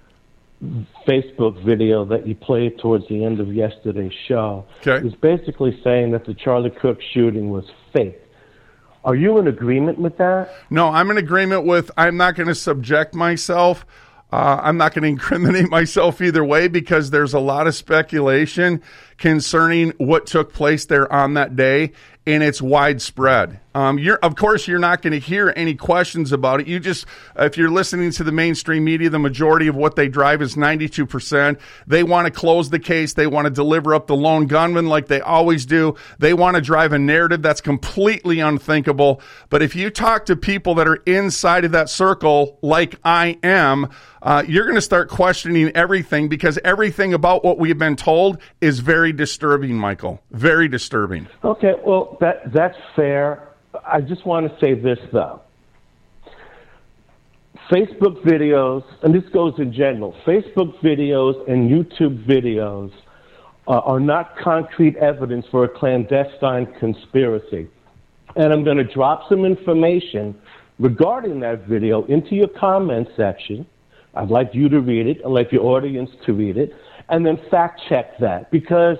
Facebook video that you played towards the end of yesterday's show. Okay. It's basically saying that the Charlie Kirk shooting was fake. Are you in agreement with that? No, I'm in agreement with I'm not going to subject myself. Uh, I'm not going to incriminate myself either way because there's a lot of speculation concerning what took place there on that day, and it's widespread. Um, you're, of course, you're not going to hear any questions about it. You just, if you're listening to the mainstream media, the majority of what they drive is ninety-two percent. They want to close the case. They want to deliver up the lone gunman like they always do. They want to drive a narrative that's completely unthinkable. But if you talk to people that are inside of that circle, like I am, uh, you're going to start questioning everything because everything about what we've been told is very disturbing, Michael. Very disturbing. Okay, well, that that's fair. I just want to say this, though. Facebook videos, and this goes in general, Facebook videos and YouTube videos uh, are not concrete evidence for a clandestine conspiracy. And I'm going to drop some information regarding that video into your comment section. I'd like you to read it. I'd like your audience to read it. And then fact check that. Because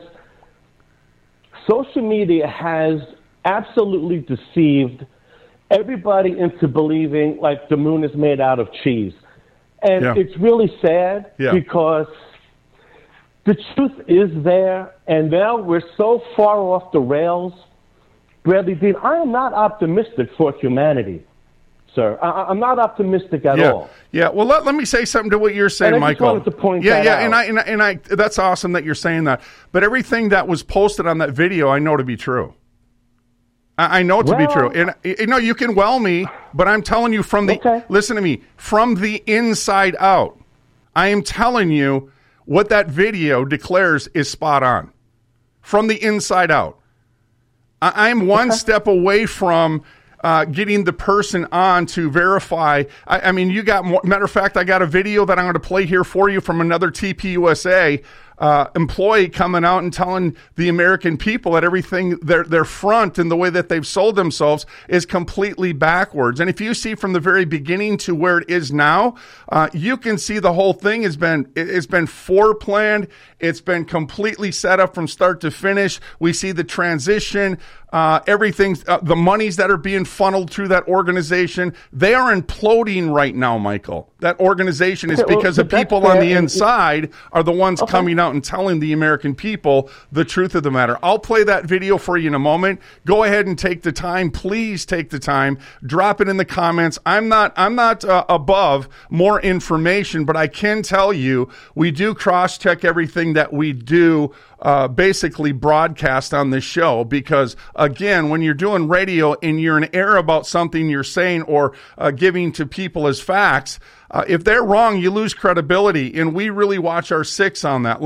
social media has absolutely deceived everybody into believing like the moon is made out of cheese. And yeah. It's really sad yeah. because the truth is there, and now we're so far off the rails. Bradley Dean, I am not optimistic for humanity, sir. I, I'm not optimistic at yeah. all. Yeah, well, let, let me say something to what you're saying, and I Michael. I just wanted to point yeah, that yeah, out. and I, and I, and I, that's awesome that you're saying that. But everything that was posted on that video, I know to be true. I, I know it to well, be true. And you know, you can well me, but I'm telling you from the okay. listen to me from the inside out. I am telling you what that video declares is spot on, from the inside out. I, I'm one okay. step away from. Uh, getting the person on to verify. I, I mean, you got more. Matter of fact, I got a video that I'm going to play here for you from another T P U S A uh, employee coming out and telling the American people that everything, their their front and the way that they've sold themselves is completely backwards. And if you see from the very beginning to where it is now, uh, you can see the whole thing has been it's been foreplanned. It's been completely set up from start to finish. We see the transition. Uh, everything, uh, the monies that are being funneled through that organization, they are imploding right now, Michael. That organization is okay, because well, the people on the inside are the ones okay. coming out and telling the American people the truth of the matter. I'll play that video for you in a moment. Go ahead and take the time. Please take the time. Drop it in the comments. I'm not, I'm not uh, above more information, but I can tell you we do cross-check everything that we do Uh, basically broadcast on this show because, again, when you're doing radio and you're in error about something you're saying or uh, giving to people as facts, uh, if they're wrong, you lose credibility, and we really watch our six on that. Let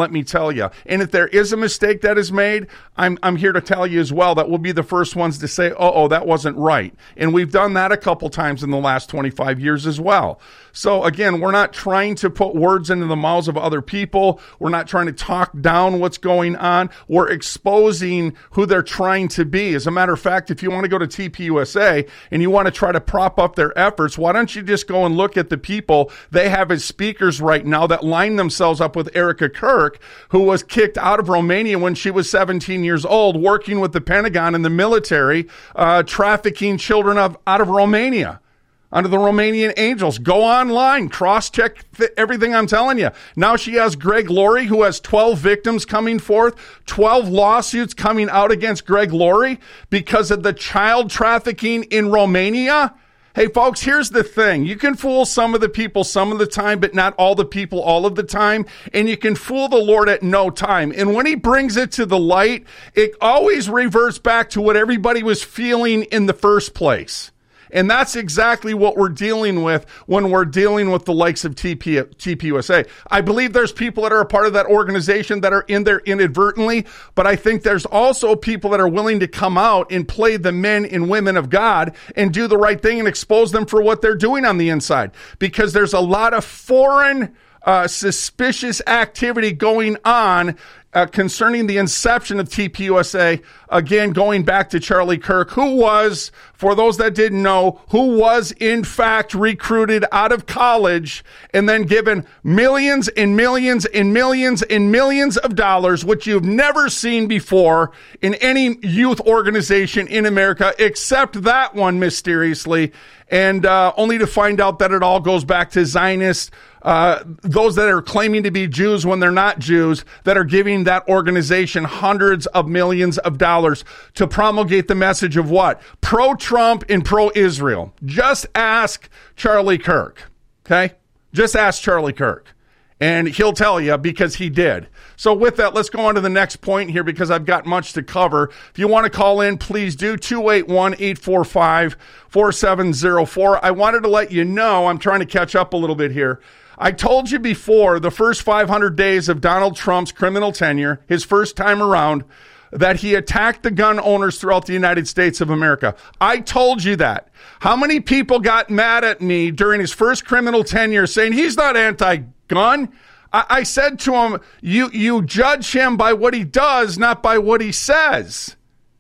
let me tell you. And if there is a mistake that is made, I'm I'm here to tell you as well that we'll be the first ones to say, oh, oh, that wasn't right. And we've done that a couple times in the last twenty-five years as well. So again, we're not trying to put words into the mouths of other people. We're not trying to talk down what's going on. We're exposing who they're trying to be. As a matter of fact, if you want to go to T P U S A and you want to try to prop up their efforts, why don't you just go and look at the people they have as speakers right now that line themselves up with Erica Kirk, who was kicked out of Romania when she was seventeen years old, working with the Pentagon and the military, uh, trafficking children of, out of Romania under the Romanian Angels. Go online, cross-check th- everything I'm telling you. Now she has Greg Laurie, who has twelve victims coming forth, twelve lawsuits coming out against Greg Laurie because of the child trafficking in Romania. Hey, folks, here's the thing. You can fool some of the people some of the time, but not all the people all of the time. And you can fool the Lord at no time. And when he brings it to the light, it always reverts back to what everybody was feeling in the first place. And that's exactly what we're dealing with when we're dealing with the likes of T P, T P U S A. I believe there's people that are a part of that organization that are in there inadvertently, but I think there's also people that are willing to come out and play the men and women of God and do the right thing and expose them for what they're doing on the inside. Because there's a lot of foreign, uh, suspicious activity going on Uh, concerning the inception of T P U S A, again, going back to Charlie Kirk, who was, for those that didn't know, who was in fact recruited out of college and then given millions and millions and millions and millions of dollars, which you've never seen before in any youth organization in America, except that one, mysteriously, and uh, only to find out that it all goes back to Zionists, uh, those that are claiming to be Jews when they're not Jews, that are giving that organization hundreds of millions of dollars to promulgate the message of what? Pro-Trump and pro-Israel. Just ask Charlie Kirk, okay? Just ask Charlie Kirk. And he'll tell you because he did. So with that, let's go on to the next point here because I've got much to cover. If you want to call in, please do. two eight one, eight four five, four seven zero four. I wanted to let you know, I'm trying to catch up a little bit here. I told you before, the first five hundred days of Donald Trump's criminal tenure, his first time around, that he attacked the gun owners throughout the United States of America. I told you that. How many people got mad at me during his first criminal tenure saying he's not anti-gun? I, I said to him, you, you judge him by what he does, not by what he says.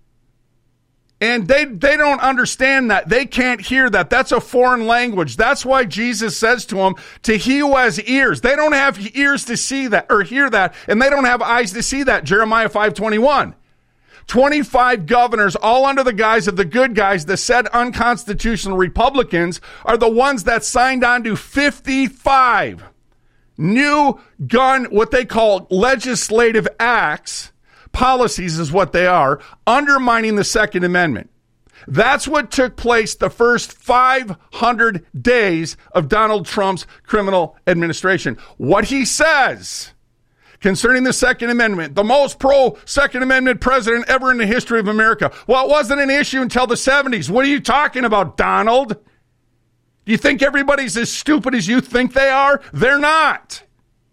And they they don't understand that. They can't hear that. That's a foreign language. That's why Jesus says to them, to he who has ears. They don't have ears to see that or hear that, and they don't have eyes to see that. Jeremiah five twenty-one. twenty-five governors, all under the guise of the good guys, the said unconstitutional Republicans, are the ones that signed on to fifty-five new gun, what they call legislative acts. Policies is what they are, undermining the Second Amendment. That's what took place the first five hundred days of Donald Trump's criminal administration. What he says concerning the Second Amendment, the most pro-Second Amendment president ever in the history of America. Well, it wasn't an issue until the seventies. What are you talking about, Donald? Do you think everybody's as stupid as you think they are? They're not.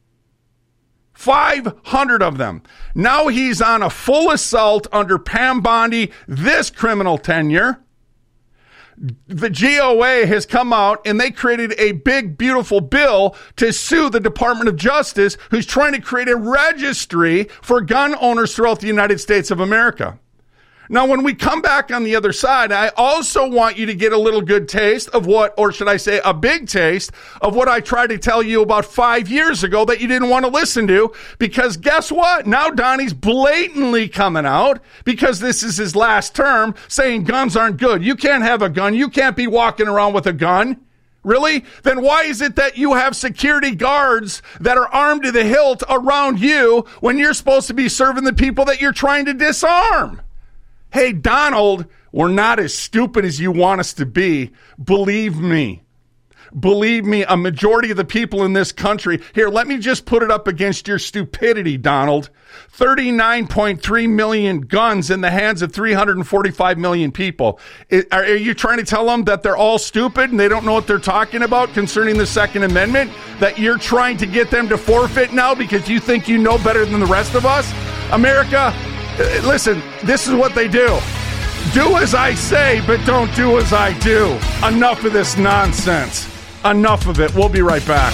five hundred of them. Now he's on a full assault under Pam Bondi, this criminal tenure. The G O A has come out and they created a big, beautiful bill to sue the Department of Justice, who's trying to create a registry for gun owners throughout the United States of America. Now, when we come back on the other side, I also want you to get a little good taste of what, or should I say a big taste of what I tried to tell you about five years ago that you didn't want to listen to, because guess what? Now Donnie's blatantly coming out, because this is his last term, saying guns aren't good. You can't have a gun. You can't be walking around with a gun. Really? Then why is it that you have security guards that are armed to the hilt around you when you're supposed to be serving the people that you're trying to disarm? Hey, Donald, we're not as stupid as you want us to be. Believe me. Believe me, a majority of the people in this country, here, let me just put it up against your stupidity, Donald. thirty-nine point three million guns in the hands of three hundred forty-five million people. Are you trying to tell them that they're all stupid and they don't know what they're talking about concerning the Second Amendment? That you're trying to get them to forfeit now because you think you know better than the rest of us? America, listen, this is what they do. Do as I say, but don't do as I do. Enough of this nonsense. Enough of it. We'll be right back.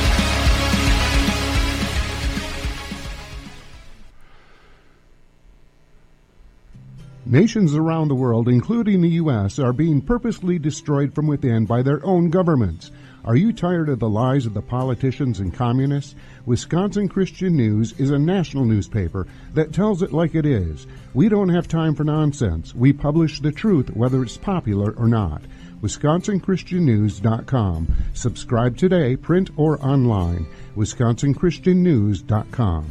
Nations around the world, including the U S, are being purposely destroyed from within by their own governments. Are you tired of the lies of the politicians and communists? Wisconsin Christian News is a national newspaper that tells it like it is. We don't have time for nonsense. We publish the truth, whether it's popular or not. Wisconsin Christian News dot com. Subscribe today, print or online. Wisconsin Christian News dot com.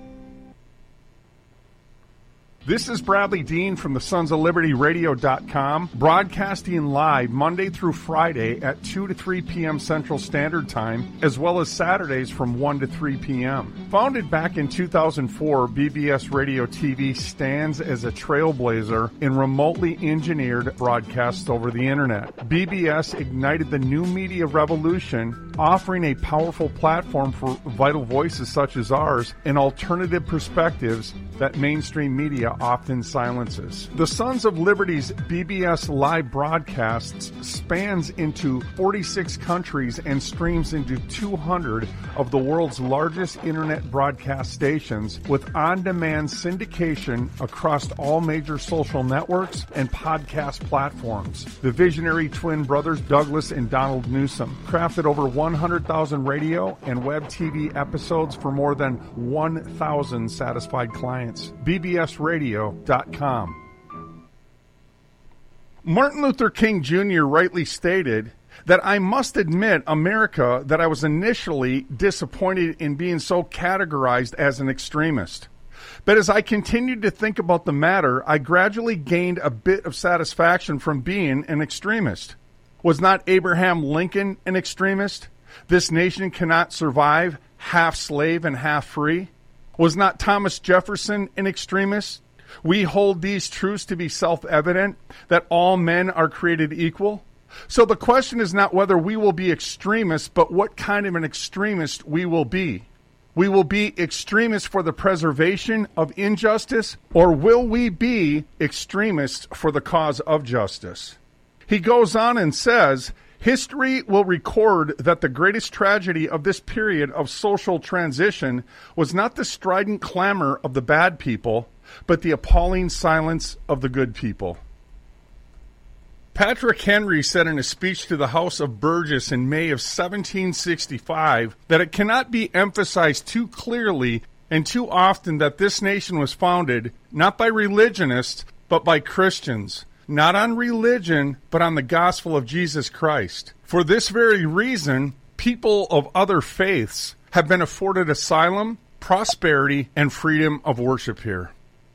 This is Bradley Dean from the Sons of Liberty Radio dot com, broadcasting live Monday through Friday at two to three p.m. Central Standard Time, as well as Saturdays from one to three p.m. Founded back in two thousand four, B B S Radio T V stands as a trailblazer in remotely engineered broadcasts over the Internet. B B S ignited the new media revolution, offering a powerful platform for vital voices such as ours and alternative perspectives that mainstream media often silences. The Sons of Liberty's B B S live broadcasts spans into forty-six countries and streams into two hundred of the world's largest internet broadcast stations with on-demand syndication across all major social networks and podcast platforms. The visionary twin brothers Douglas and Donald Newsom crafted over one hundred thousand radio and web T V episodes for more than one thousand satisfied clients. B B S Radio dot com. Martin Luther King Junior rightly stated that I must admit, America, that I was initially disappointed in being so categorized as an extremist. But as I continued to think about the matter, I gradually gained a bit of satisfaction from being an extremist. Was not Abraham Lincoln an extremist? This nation cannot survive half slave and half free. Was not Thomas Jefferson an extremist? We hold these truths to be self-evident, that all men are created equal. So the question is not whether we will be extremists, but what kind of an extremist we will be. We will be extremists for the preservation of injustice, or will we be extremists for the cause of justice? He goes on and says, history will record that the greatest tragedy of this period of social transition was not the strident clamor of the bad people, but the appalling silence of the good people. Patrick Henry said in a speech to the House of Burgess in May of seventeen sixty-five that it cannot be emphasized too clearly and too often that this nation was founded not by religionists, but by Christians. Not on religion, but on the gospel of Jesus Christ. For this very reason, people of other faiths have been afforded asylum, prosperity, and freedom of worship here.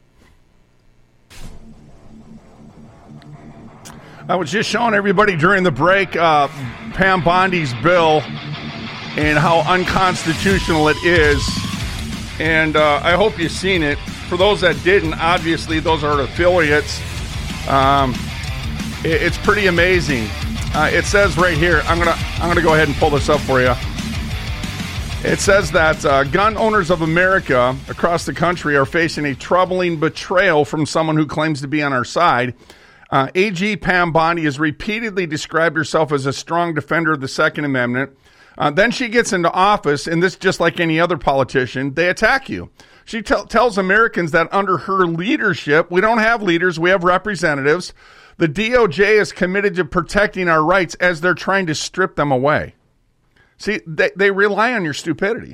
I was just showing everybody during the break uh, Pam Bondi's bill and how unconstitutional it is. And uh, I hope you've seen it. For those that didn't, obviously those are affiliates. Um, it, it's pretty amazing. Uh, it says right here, I'm gonna I'm gonna go ahead and pull this up for you. It says that uh, gun owners of America across the country are facing a troubling betrayal from someone who claims to be on our side. Uh, A G Pam Bondi has repeatedly described herself as a strong defender of the Second Amendment. Uh, then she gets into office, and this, just like any other politician, they attack you. She t- tells Americans that under her leadership, we don't have leaders, we have representatives. The D O J is committed to protecting our rights as they're trying to strip them away. See, they, they rely on your stupidity.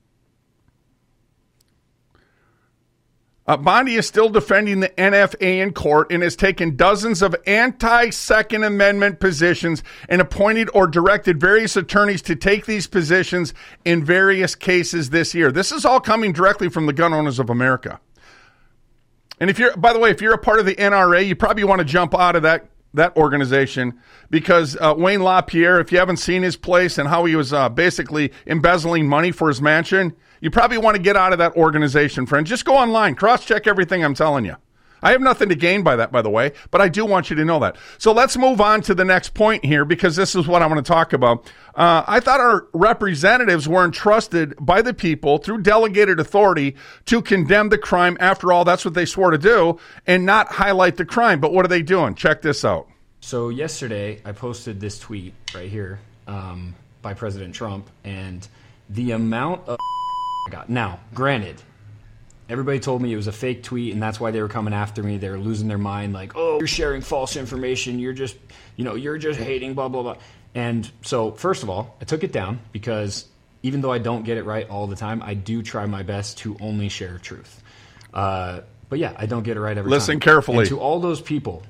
Uh, Bondi is still defending the N F A in court and has taken dozens of anti-Second Amendment positions and appointed or directed various attorneys to take these positions in various cases this year. This is all coming directly from the gun owners of America. And if you're, by the way, if you're a part of the N R A, you probably want to jump out of that that organization, because uh, Wayne LaPierre, if you haven't seen his place and how he was uh, basically embezzling money for his mansion, you probably want to get out of that organization, friend. Just go online, cross-check everything I'm telling you. I have nothing to gain by that, by the way, but I do want you to know that. So let's move on to the next point here, because this is what I want to talk about. Uh, I thought our representatives were entrusted by the people through delegated authority to condemn the crime. After all, that's what they swore to do, and not highlight the crime. But what are they doing? Check this out. So yesterday, I posted this tweet right here um, by President Trump, and the amount of I got. Now, granted, everybody told me it was a fake tweet, and that's why they were coming after me. They were losing their mind, like, oh, you're sharing false information. You're just, you know, you're just hating, blah, blah, blah. And so, first of all, I took it down because even though I don't get it right all the time, I do try my best to only share truth. Uh, but yeah, I don't get it right every Listen time. Listen carefully. And to all those people,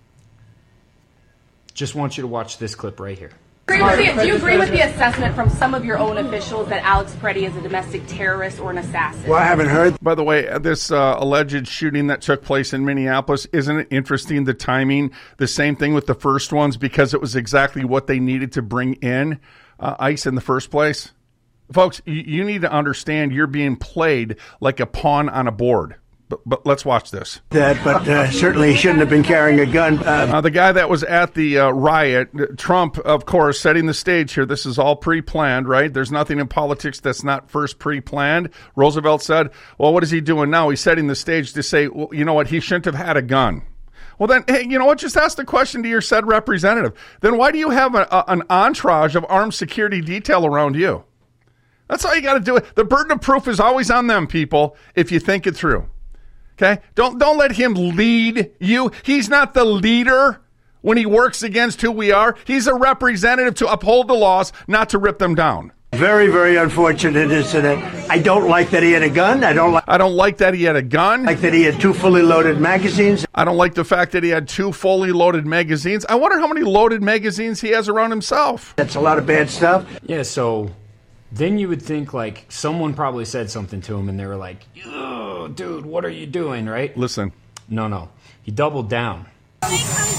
just want you to watch this clip right here. Agree with the, do you agree with the assessment from some of your own officials that Alex Preddy is a domestic terrorist or an assassin? Well, I haven't heard. By the way, this uh, alleged shooting that took place in Minneapolis, isn't it interesting, the timing? The same thing with the first ones, because it was exactly what they needed to bring in uh, ICE in the first place. Folks, you, you need to understand you're being played like a pawn on a board. But, but let's watch this. That, but uh, certainly he shouldn't have been carrying a gun. Uh, uh, the guy that was at the uh, riot, Trump, of course, setting the stage here. This is all pre-planned, right? There's nothing in politics that's not first pre-planned. Roosevelt said, well, what is he doing now? He's setting the stage to say, well, you know what, he shouldn't have had a gun. Well, then, hey, you know what? Just ask the question to your said representative. Then why do you have a, a, an entourage of armed security detail around you? That's all you got to do. The burden of proof is always on them, people, if you think it through. Okay? Don't don't let him lead you. He's not the leader when he works against who we are. He's a representative to uphold the laws, not to rip them down. Very, very unfortunate incident. I don't like that he had a gun. I don't like I don't like that he had a gun. I like that he had two fully loaded magazines. I don't like the fact that he had two fully loaded magazines. I wonder how many loaded magazines he has around himself. That's a lot of bad stuff. Yeah, so then you would think, like, someone probably said something to him, and they were like, oh, dude, what are you doing, right? Listen. No, no. He doubled down. With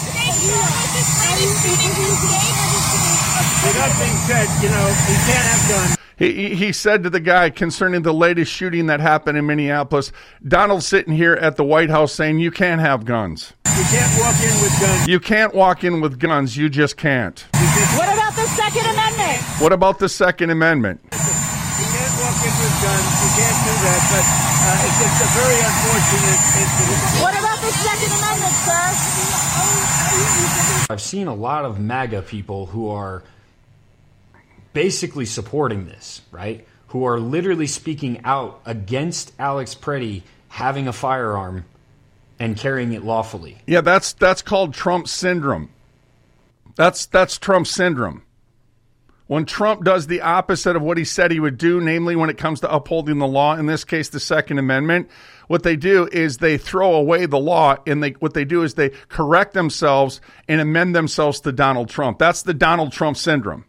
that being said, you know, you can't have guns. He, he said to the guy concerning the latest shooting that happened in Minneapolis, Donald's sitting here at the White House saying, you can't have guns. You can't walk in with guns. You can't walk in with guns. You just can't. What about the Second Amendment? What about the Second Amendment? You can't walk in with guns. You can't do that, but uh, it's just a very unfortunate incident. What about the Second Amendment, sir? I've seen a lot of MAGA people who are basically supporting this, right? Who are literally speaking out against Alex Preddy having a firearm and carrying it lawfully. Yeah, that's that's called Trump syndrome. That's that's Trump syndrome. When Trump does the opposite of what he said he would do, namely when it comes to upholding the law, in this case the Second Amendment, what they do is they throw away the law, and they what they do is they correct themselves and amend themselves to Donald Trump. That's the Donald Trump syndrome.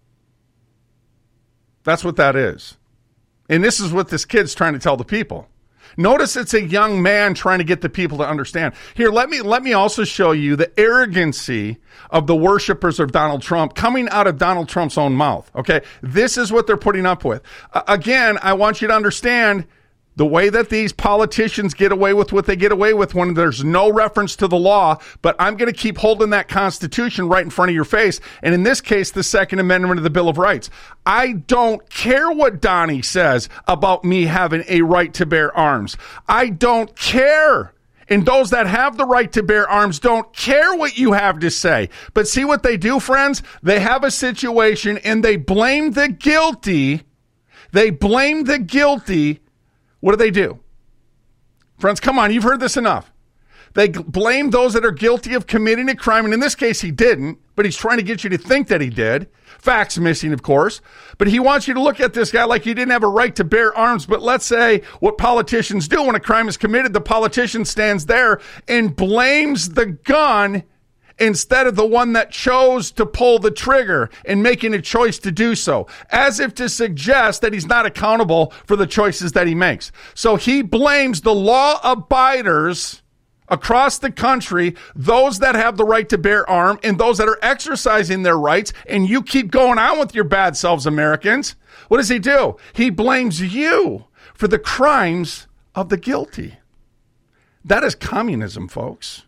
That's what that is. And this is what this kid's trying to tell the people. Notice it's a young man trying to get the people to understand. Here, let me let me also show you the arrogancy of the worshipers of Donald Trump coming out of Donald Trump's own mouth. Okay, this is what they're putting up with. Uh, again, I want you to understand the way that these politicians get away with what they get away with when there's no reference to the law, but I'm going to keep holding that Constitution right in front of your face, and in this case, the Second Amendment of the Bill of Rights. I don't care what Donnie says about me having a right to bear arms. I don't care. And those that have the right to bear arms don't care what you have to say. But see what they do, friends? They have a situation and they blame the guilty. They blame the guilty. What do they do? Friends, come on, you've heard this enough. They blame those that are guilty of committing a crime, and in this case, he didn't, but he's trying to get you to think that he did. Facts missing, of course. But he wants you to look at this guy like he didn't have a right to bear arms. But let's say what politicians do when a crime is committed, the politician stands there and blames the gun instead of the one that chose to pull the trigger and making a choice to do so, as if to suggest that he's not accountable for the choices that he makes. So he blames the law abiders, across the country, those that have the right to bear arms and those that are exercising their rights, and you keep going on with your bad selves, Americans. What does he do? He blames you for the crimes of the guilty. That is communism, folks.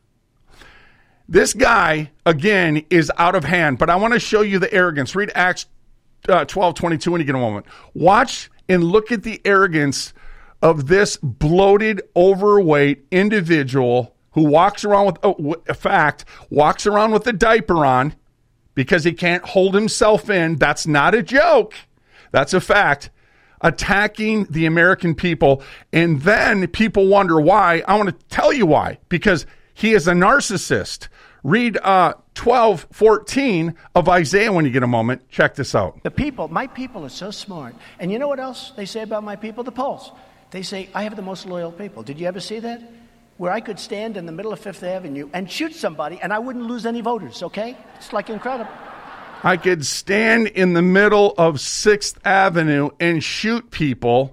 This guy, again, is out of hand, but I want to show you the arrogance. Read Acts uh, twelve twenty-two when you get a moment. Watch and look at the arrogance of this bloated, overweight individual who walks around with, oh, a fact, walks around with a diaper on because he can't hold himself in. That's not a joke. That's a fact. Attacking the American people. And then people wonder why. I want to tell you why. Because he is a narcissist. Read uh, twelve fourteen of Isaiah when you get a moment. Check this out. The people, my people are so smart. And you know what else they say about my people? The polls. They say, I have the most loyal people. Did you ever see that? Where I could stand in the middle of Fifth Avenue and shoot somebody and I wouldn't lose any voters, okay? It's like incredible. I could stand in the middle of Sixth Avenue and shoot people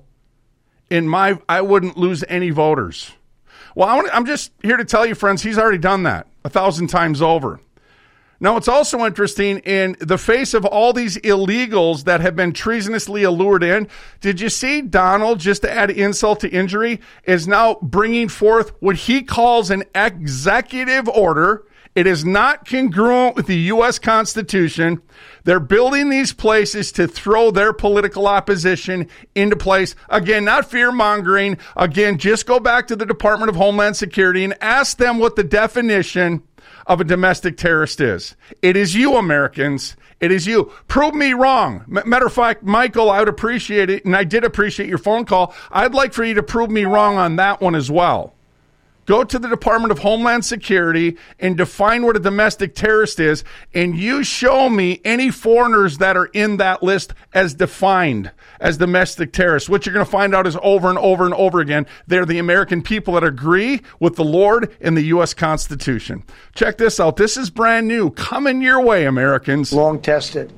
in my, I wouldn't lose any voters. Well, I want, I'm just here to tell you, friends, he's already done that a thousand times over. Now, it's also interesting, in the face of all these illegals that have been treasonously allured in, did you see Donald, just to add insult to injury, is now bringing forth what he calls an executive order. It is not congruent with the U S Constitution. They're building these places to throw their political opposition into place. Again, not fear-mongering. Again, just go back to the Department of Homeland Security and ask them what the definition of a domestic terrorist is. It is you, Americans. It is you. Prove me wrong. Matter of fact, Michael, I would appreciate it, and I did appreciate your phone call. I'd like for you to prove me wrong on that one as well. Go to the Department of Homeland Security and define what a domestic terrorist is, and you show me any foreigners that are in that list as defined as domestic terrorists. What you're going to find out is over and over and over again, they're the American people that agree with the Lord and the U S Constitution. Check this out. This is brand new. Coming your way, Americans. Long tested.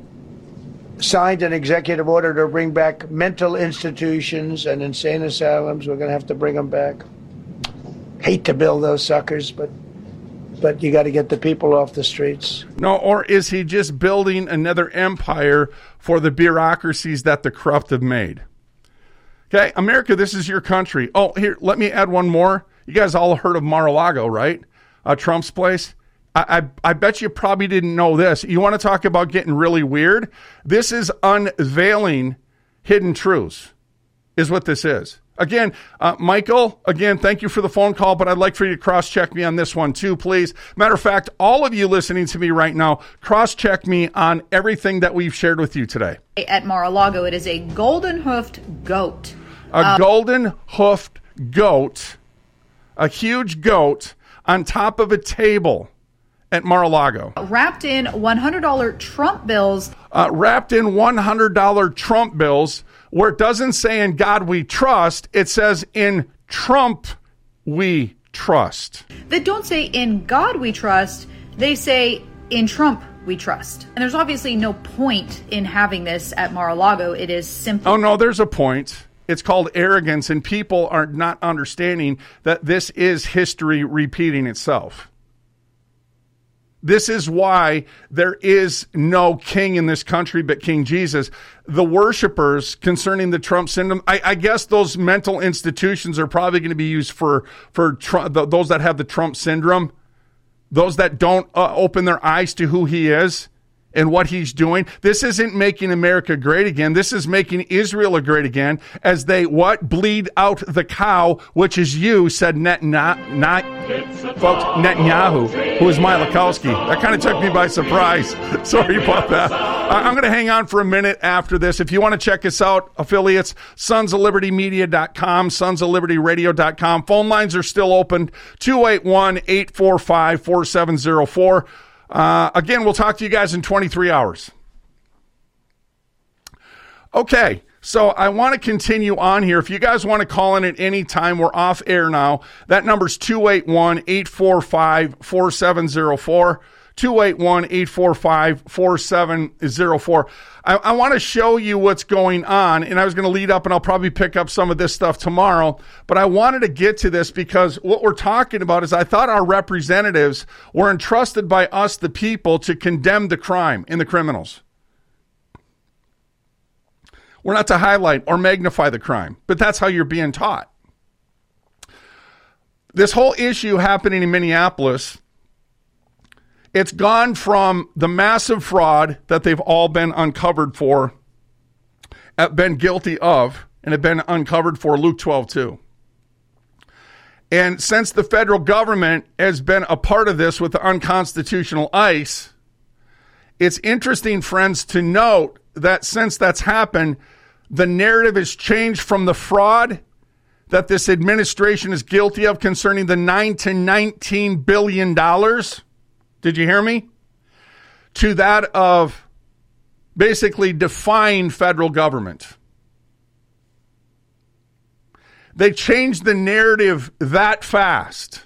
Signed an executive order to bring back mental institutions and insane asylums. We're going to have to bring them back. Hate to build those suckers, but but you got to get the people off the streets. No, or is he just building another empire for the bureaucracies that the corrupt have made? Okay, America, this is your country. Oh, here, let me add one more. You guys all heard of Mar-a-Lago, right? Uh, Trump's place. I, I, I bet you probably didn't know this. You want to talk about getting really weird? This is unveiling hidden truths, is what this is. Again, uh, Michael, again, thank you for the phone call, but I'd like for you to cross-check me on this one too, please. Matter of fact, all of you listening to me right now, cross-check me on everything that we've shared with you today. At Mar-a-Lago, it is a golden-hoofed goat. A um, golden-hoofed goat, a huge goat on top of a table at Mar-a-Lago. Wrapped in one hundred dollar Trump bills. Uh, wrapped in one hundred dollar Trump bills, where it doesn't say in God we trust, it says in Trump we trust. That don't say in God we trust, they say in Trump we trust. And there's obviously no point in having this at Mar-a-Lago. It is simply... Oh, no, there's a point. It's called arrogance, and people are not understanding that this is history repeating itself. This is why there is no king in this country but King Jesus. The worshipers concerning the Trump syndrome, I, I guess those mental institutions are probably going to be used for, for Trump, the, those that have the Trump syndrome, those that don't uh, open their eyes to who he is and what he's doing. This isn't making America great again. This is making Israel great again as they, what? Bleed out the cow, which is you, said Net, not, not, folks, Netanyahu, who is Milakowski. That kind of took me by surprise. Sorry about that. I'm going to hang on for a minute after this. If you want to check us out, affiliates, sons of liberty media dot com, sons of liberty radio dot com. Phone lines are still open, two eight one, eight four five, four seven zero four. Uh, again, we'll talk to you guys in twenty-three hours. Okay, so I want to continue on here. If you guys want to call in at any time, we're off air now. That number's two eight one, eight four five, four seven zero four. two eight one, eight four five, four seven zero four. I, I want to show you what's going on, and I was going to lead up, and I'll probably pick up some of this stuff tomorrow, but I wanted to get to this because what we're talking about is I thought our representatives were entrusted by us, the people, to condemn the crime and the criminals. We're not to highlight or magnify the crime, but that's how you're being taught. This whole issue happening in Minneapolis, it's gone from the massive fraud that they've all been uncovered for, been guilty of, and have been uncovered for Luke twelve two. And since the federal government has been a part of this with the unconstitutional ICE, it's interesting, friends, to note that since that's happened, the narrative has changed from the fraud that this administration is guilty of concerning the nine to nineteen billion dollars. Did you hear me? To that of basically defying federal government. They changed the narrative that fast.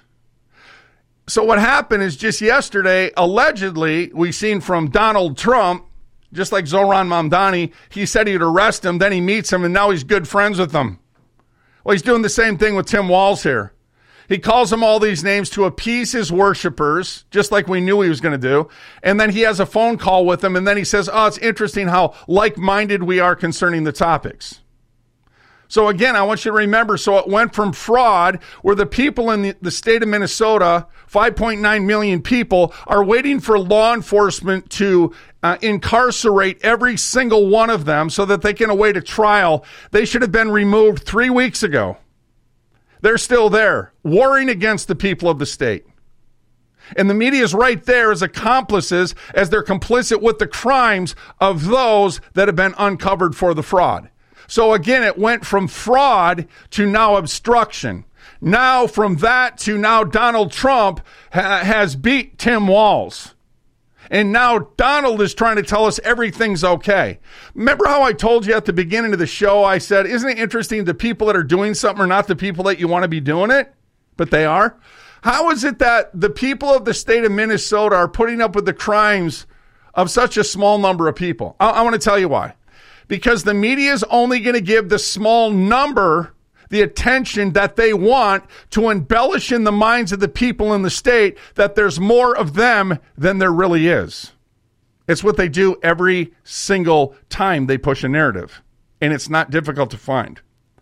So what happened is just yesterday, allegedly, we seen from Donald Trump, just like Zohran Mamdani, he said he'd arrest him, then he meets him, and now he's good friends with them. Well, he's doing the same thing with Tim Walz here. He calls them all these names to appease his worshipers, just like we knew he was going to do. And then he has a phone call with them, and then he says, oh, it's interesting how like-minded we are concerning the topics. So again, I want you to remember, so it went from fraud, where the people in the, the state of Minnesota, five point nine million people, are waiting for law enforcement to uh, incarcerate every single one of them so that they can await a trial. They should have been removed three weeks ago. They're still there, warring against the people of the state. And the media is right there as accomplices, as they're complicit with the crimes of those that have been uncovered for the fraud. So again, it went from fraud to now obstruction. Now from that to now Donald Trump ha- has beat Tim Walz. And now Donald is trying to tell us everything's okay. Remember how I told you at the beginning of the show, I said, isn't it interesting the people that are doing something are not the people that you want to be doing it? But they are. How is it that the people of the state of Minnesota are putting up with the crimes of such a small number of people? I, I want to tell you why. Because the media is only going to give the small number the attention that they want to embellish in the minds of the people in the state that there's more of them than there really is. It's what they do every single time they push a narrative. And it's not difficult to find.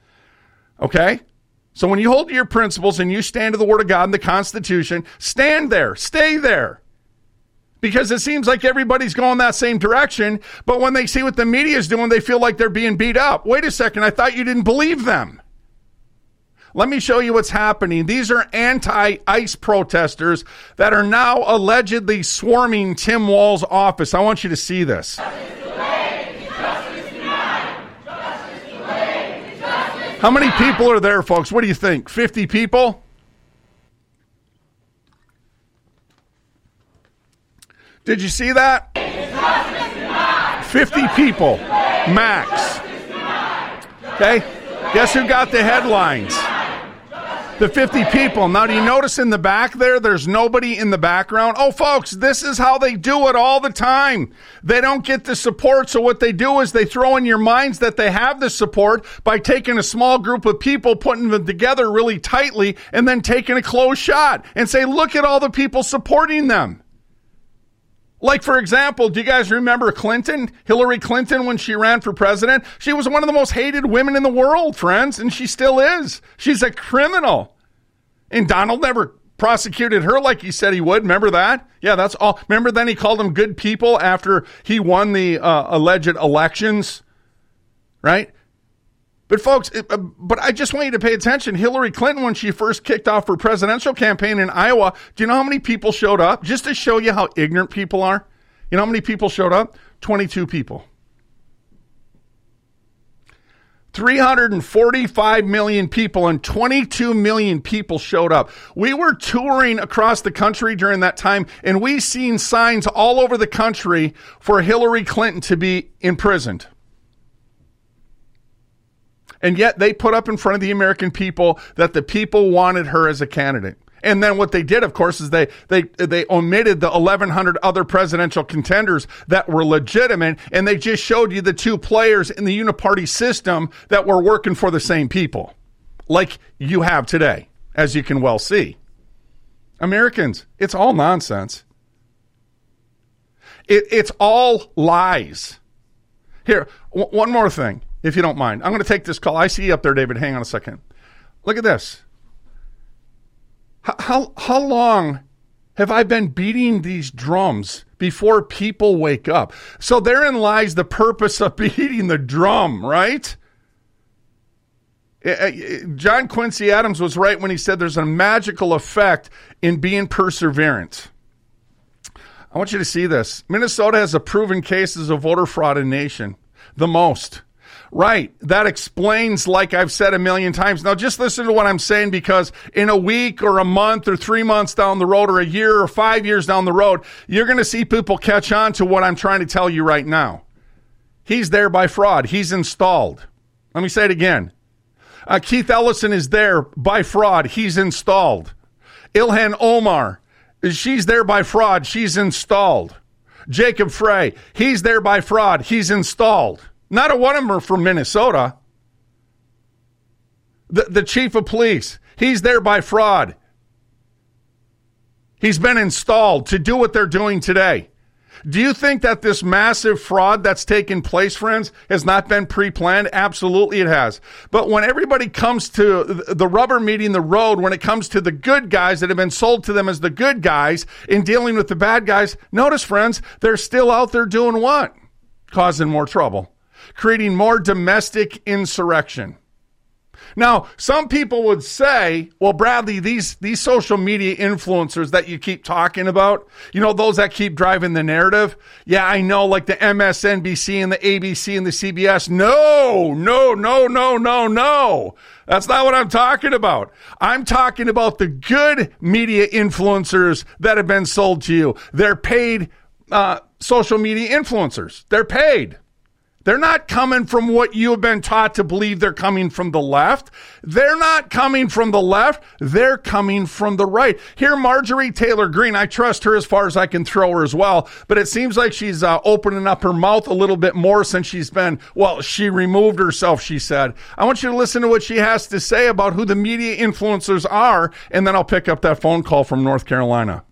Okay? So when you hold to your principles and you stand to the Word of God and the Constitution, stand there. Stay there. Because it seems like everybody's going that same direction, but when they see what the media is doing, they feel like they're being beat up. Wait a second, I thought you didn't believe them. Let me show you what's happening. These are anti-ICE protesters that are now allegedly swarming Tim Walz's office. I want you to see this. How many people are there, folks? What do you think? fifty people? Did you see that? fifty people, max. Okay? Guess who got the headlines? The fifty people. Now, do you notice in the back there, there's nobody in the background? Oh, folks, this is how they do it all the time. They don't get the support, so what they do is they throw in your minds that they have the support by taking a small group of people, putting them together really tightly, and then taking a close shot and say, look at all the people supporting them. Like, for example, do you guys remember Clinton, Hillary Clinton, when she ran for president? She was one of the most hated women in the world, friends, and she still is. She's a criminal. And Donald never prosecuted her like he said he would. Remember that? Yeah, that's all. Remember then he called them good people after he won the uh, alleged elections, right? But folks, it, uh, but I just want you to pay attention. Hillary Clinton, when she first kicked off her presidential campaign in Iowa, do you know how many people showed up? Just to show you how ignorant people are. You know how many people showed up? twenty-two people. three hundred forty-five million people and twenty-two million people showed up. We were touring across the country during that time, and we seen signs all over the country for Hillary Clinton to be imprisoned. And yet they put up in front of the American people that the people wanted her as a candidate. And then what they did, of course, is they they they omitted the eleven hundred other presidential contenders that were legitimate, and they just showed you the two players in the uniparty system that were working for the same people, like you have today, as you can well see. Americans, it's all nonsense. It, it's all lies. Here, w- one more thing, if you don't mind. I'm going to take this call. I see you up there, David. Hang on a second. Look at this. How, how, how long have I been beating these drums before people wake up? So therein lies the purpose of beating the drum, right? John Quincy Adams was right when he said there's a magical effect in being perseverant. I want you to see this. Minnesota has a proven cases of voter fraud in the nation. The most. Right. That explains, like I've said a million times. Now, just listen to what I'm saying, because in a week or a month or three months down the road or a year or five years down the road, you're going to see people catch on to what I'm trying to tell you right now. He's there by fraud. He's installed. Let me say it again. Uh, Keith Ellison is there by fraud. He's installed. Ilhan Omar, she's there by fraud. She's installed. Jacob Frey, he's there by fraud. He's installed. Not a one of them are from Minnesota. The, the chief of police, he's there by fraud. He's been installed to do what they're doing today. Do you think that this massive fraud that's taken place, friends, has not been pre-planned? Absolutely it has. But when everybody comes to the rubber meeting the road, when it comes to the good guys that have been sold to them as the good guys in dealing with the bad guys, notice, friends, they're still out there doing what? Causing more trouble. Creating more domestic insurrection. Now, some people would say, well, Bradley, these, these social media influencers that you keep talking about, you know, those that keep driving the narrative. Yeah, I know, like the M S N B C and the A B C and the C B S. No, no, no, no, no, no. That's not what I'm talking about. I'm talking about the good media influencers that have been sold to you. They're paid uh, social media influencers. They're paid. They're not coming from what you have been taught to believe they're coming from the left. They're not coming from the left. They're coming from the right. Here, Marjorie Taylor Greene, I trust her as far as I can throw her as well, but it seems like she's uh, opening up her mouth a little bit more since she's been, well, she removed herself, she said. I want you to listen to what she has to say about who the media influencers are, and then I'll pick up that phone call from North Carolina.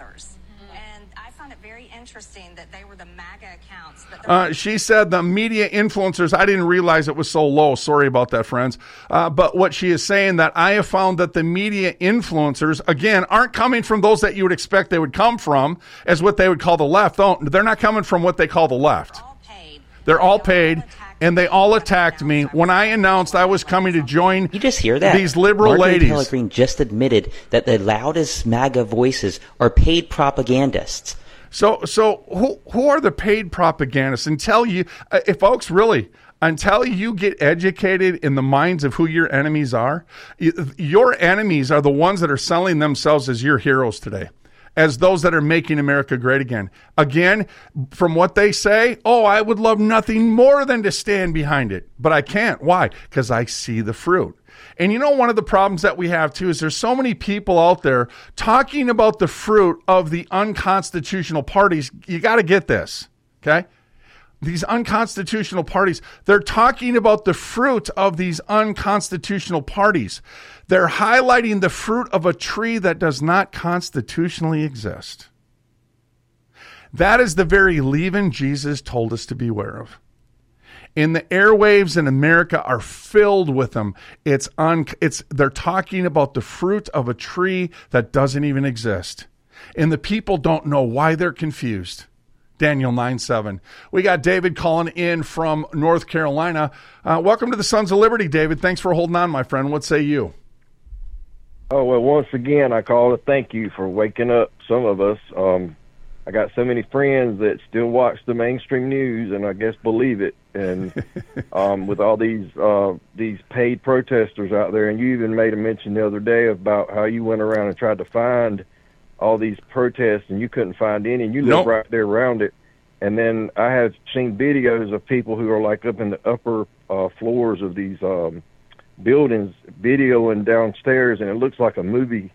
And I found it very interesting that they were the MAGA accounts. That Uh, she said the media influencers, I didn't realize it was so low. Sorry about that, friends. Uh, but what she is saying, that I have found that the media influencers, again, aren't coming from those that you would expect they would come from as what they would call the left. Don't, they're not coming from what they call the left. They're all paid, and they all attacked me when I announced I was coming to join You just hear that? these liberal Marjorie ladies. Taylor Greene just admitted that the loudest MAGA voices are paid propagandists. So, so who who are the paid propagandists? Until you, uh, if folks, really, until you get educated in the minds of who your enemies are, you, your enemies are the ones that are selling themselves as your heroes today, as those that are making America great again. Again, from what they say, oh, I would love nothing more than to stand behind it, but I can't. Why? Because I see the fruit. And you know, one of the problems that we have too is there's so many people out there talking about the fruit of the unconstitutional parties. You got to get this, okay? These unconstitutional parties, they're talking about the fruit of these unconstitutional parties. They're highlighting the fruit of a tree that does not constitutionally exist. That is the very leaven Jesus told us to beware of. And the airwaves in America are filled with them. It's un, it's they're talking about the fruit of a tree that doesn't even exist. And the people don't know why they're confused. Daniel nine seven. We got David calling in from North Carolina. Uh, welcome to the Sons of Liberty, David. Thanks for holding on, my friend. What say you? Oh, well, once again, I call to thank you for waking up some of us. Um, I got so many friends that still watch the mainstream news and I guess believe it. And um, with all these uh, these paid protesters out there, and you even made a mention the other day about how you went around and tried to find all these protests and you couldn't find any, and you live Nope. right there around it. And then I have seen videos of people who are like up in the upper uh, floors of these um, buildings videoing downstairs, and it looks like a movie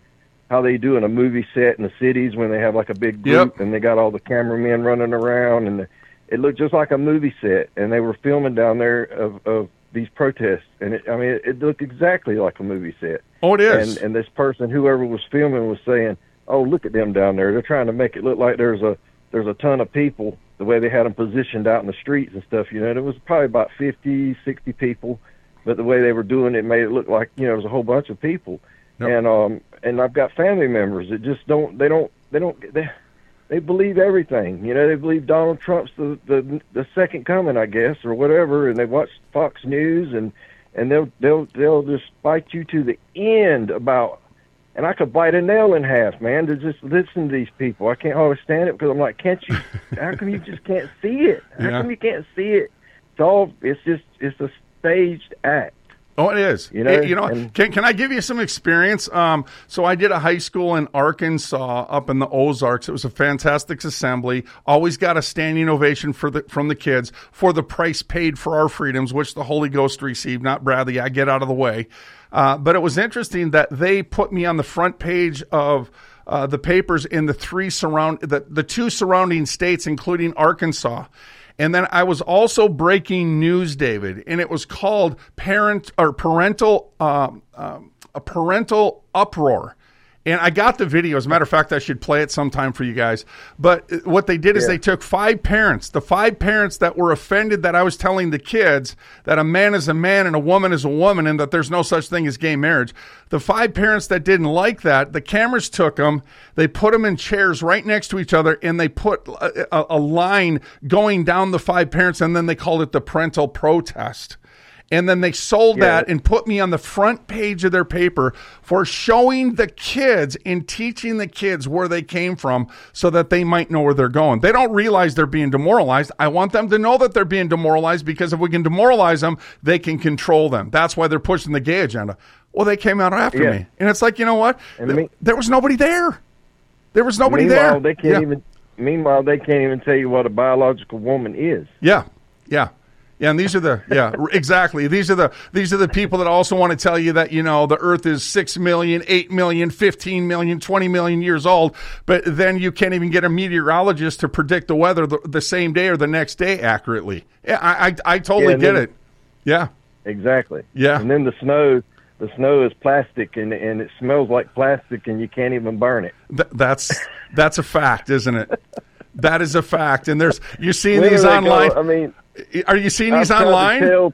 how they do in a movie set in the cities when they have like a big group Yep. and they got all the cameramen running around, and the, it looked just like a movie set, and they were filming down there of, of these protests, and it, I mean, it, it looked exactly like a movie set. Oh, it is. And, and this person, whoever was filming, was saying, "Oh, look at them down there. They're trying to make it look like there's a there's a ton of people." The way they had them positioned out in the streets and stuff, you know, and it was probably about fifty, sixty people, but the way they were doing it made it look like, you know, there was a whole bunch of people. Yep. And um, and I've got family members that just don't, they don't, they don't, they, they believe everything. You know, they believe Donald Trump's the, the the second coming, I guess, or whatever, and they watch Fox News, and and they'll they'll they'll just fight you to the end about. And I could bite a nail in half, man, to just listen to these people. I can't always stand it because I'm like, can't you? How come you just can't see it? How Yeah. come you can't see it? It's all. It's just. It's a staged act. Oh, it is. You know, It- you know. and- can can I give you some experience? Um, so I did a high school in Arkansas, up in the Ozarks. It was a fantastic assembly. Always got a standing ovation for the from the kids for the price paid for our freedoms, which the Holy Ghost received, not Bradley. I get out of the way. Uh, but it was interesting that they put me on the front page of uh, the papers in the three surround the, the two surrounding states, including Arkansas. And then I was also breaking news, David, and it was called parent or parental um, um, a parental uproar. And I got the video. As a matter of fact, I should play it sometime for you guys. But what they did is Yeah. they took five parents, the five parents that were offended that I was telling the kids that a man is a man and a woman is a woman and that there's no such thing as gay marriage. The five parents that didn't like that, the cameras took them, they put them in chairs right next to each other, and they put a, a, a line going down the five parents, and then they called it the parental protest. And then they sold Yeah. that and put me on the front page of their paper for showing the kids and teaching the kids where they came from so that they might know where they're going. They don't realize they're being demoralized. I want them to know that they're being demoralized, because if we can demoralize them, they can control them. That's why they're pushing the gay agenda. Well, they came out after Yeah. me. And it's like, you know what? And me- there was nobody there. There was nobody meanwhile, there. They can't Yeah. even. Meanwhile, they can't even tell you what a biological woman is. Yeah, yeah. Yeah, and these are the yeah exactly. These are the these are the people that also want to tell you that, you know, the Earth is six million, eight million, fifteen million, twenty million years old, but then you can't even get a meteorologist to predict the weather the, the same day or the next day accurately. Yeah, I I, I totally Yeah, and get then- it. Yeah, Exactly. Yeah. And then the snow, the snow is plastic, and and it smells like plastic, and you can't even burn it. Th- that's that's a fact, isn't it? That is a fact. And there's you're seeing Where these do they online. go? I mean, are you seeing I'm these trying to online? tell-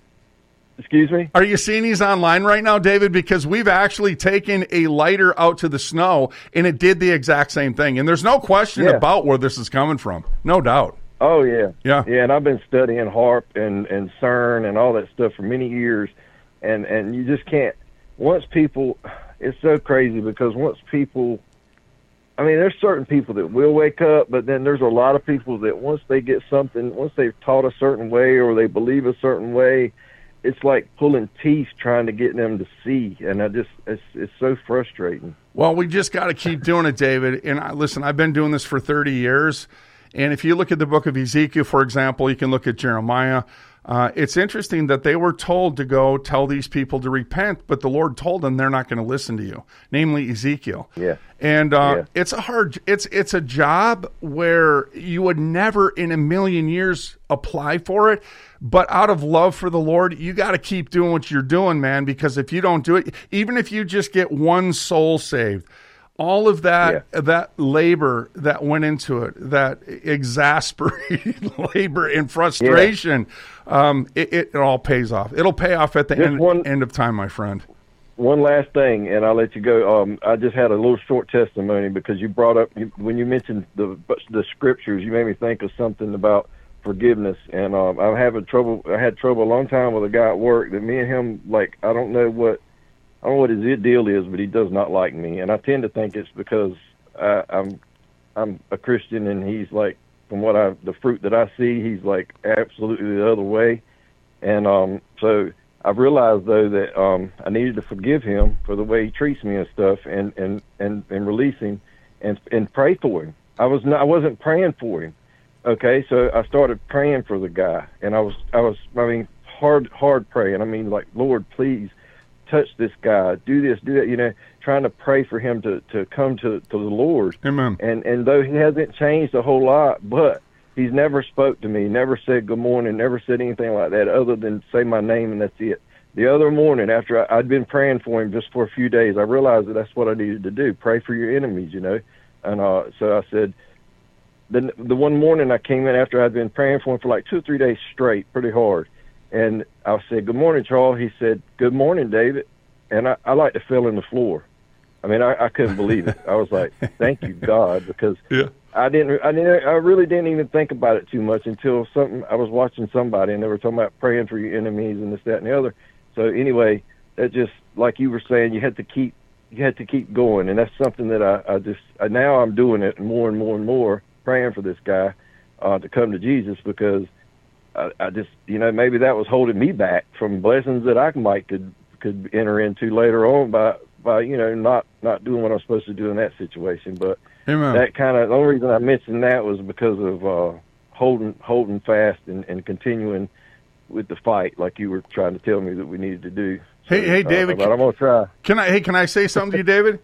Excuse me? Are you seeing these online right now, David? Because we've actually taken a lighter out to the snow, and it did the exact same thing. And there's no question Yeah. about where this is coming from. No doubt. Oh yeah, Yeah. yeah. And I've been studying HAARP and and CERN and all that stuff for many years, and and you just can't. Once people, it's so crazy because once people, I mean, there's certain people that will wake up, but then there's a lot of people that once they get something, once they've taught a certain way or they believe a certain way, it's like pulling teeth trying to get them to see, and I just it's it's so frustrating. Well, we just got to keep doing it, David. And I, listen, I've been doing this for thirty years. And if you look at the book of Ezekiel, for example, you can look at Jeremiah. Uh, it's interesting that they were told to go tell these people to repent, but the Lord told them they're not going to listen to you, namely Ezekiel. Yeah. And uh, Yeah. it's a hard, it's it's a job where you would never in a million years apply for it. But out of love for the Lord, you got to keep doing what you're doing, man, because if you don't do it, even if you just get one soul saved, all of that that labor that went into it, that exasperating labor and frustration, um, it, it, it all pays off. It'll pay off at the Just end, one- end of time, my friend. One last thing, and I'll let you go. Um, I just had a little short testimony because you brought up you, when you mentioned the the scriptures. You made me think of something about forgiveness, and um, I'm having trouble. I had trouble a long time with a guy at work that me and him, like, I don't know what I don't know what his deal is, but he does not like me, and I tend to think it's because I, I'm I'm a Christian, and he's like, from what I the fruit that I see, he's like absolutely the other way, and um, so. I've realized though that um, I needed to forgive him for the way he treats me and stuff, and and and, and release him, and and pray for him. I was not, I wasn't praying for him. Okay, so I started praying for the guy, and I was I was I mean hard hard praying. I mean, like, Lord, please touch this guy, do this, do that. You know, trying to pray for him to, to come to, to the Lord. Amen. And and though he hasn't changed a whole lot, but he's never spoke to me, never said good morning, never said anything like that other than say my name, and that's it. The other morning, after I, I'd been praying for him just for a few days, I realized that that's what I needed to do, pray for your enemies, you know. And uh, so I said, the, the one morning I came in after I'd been praying for him for like two or three days straight, pretty hard. And I said, good morning, Charles. He said, good morning, David. And I, I like to fell in the floor. I mean, I, I couldn't believe it. I was like, thank you, God, because yeah. I didn't, I didn't, I really didn't even think about it too much until something, I was watching somebody and they were talking about praying for your enemies and this, that, and the other. So anyway, that just, like you were saying, you had to keep, you had to keep going. And that's something that I, I just, I, now I'm doing it more and more and more, praying for this guy uh, to come to Jesus, because I, I just, you know, maybe that was holding me back from blessings that I might could, could enter into later on by, by, you know, not, not doing what I'm supposed to do in that situation. But Amen. That kind of, the only reason I mentioned that was because of uh, holding, holding fast and, and continuing with the fight, like you were trying to tell me that we needed to do. So, Hey, hey, David. Uh, but I'm gonna try. Can I? Hey, can I say something to you, David?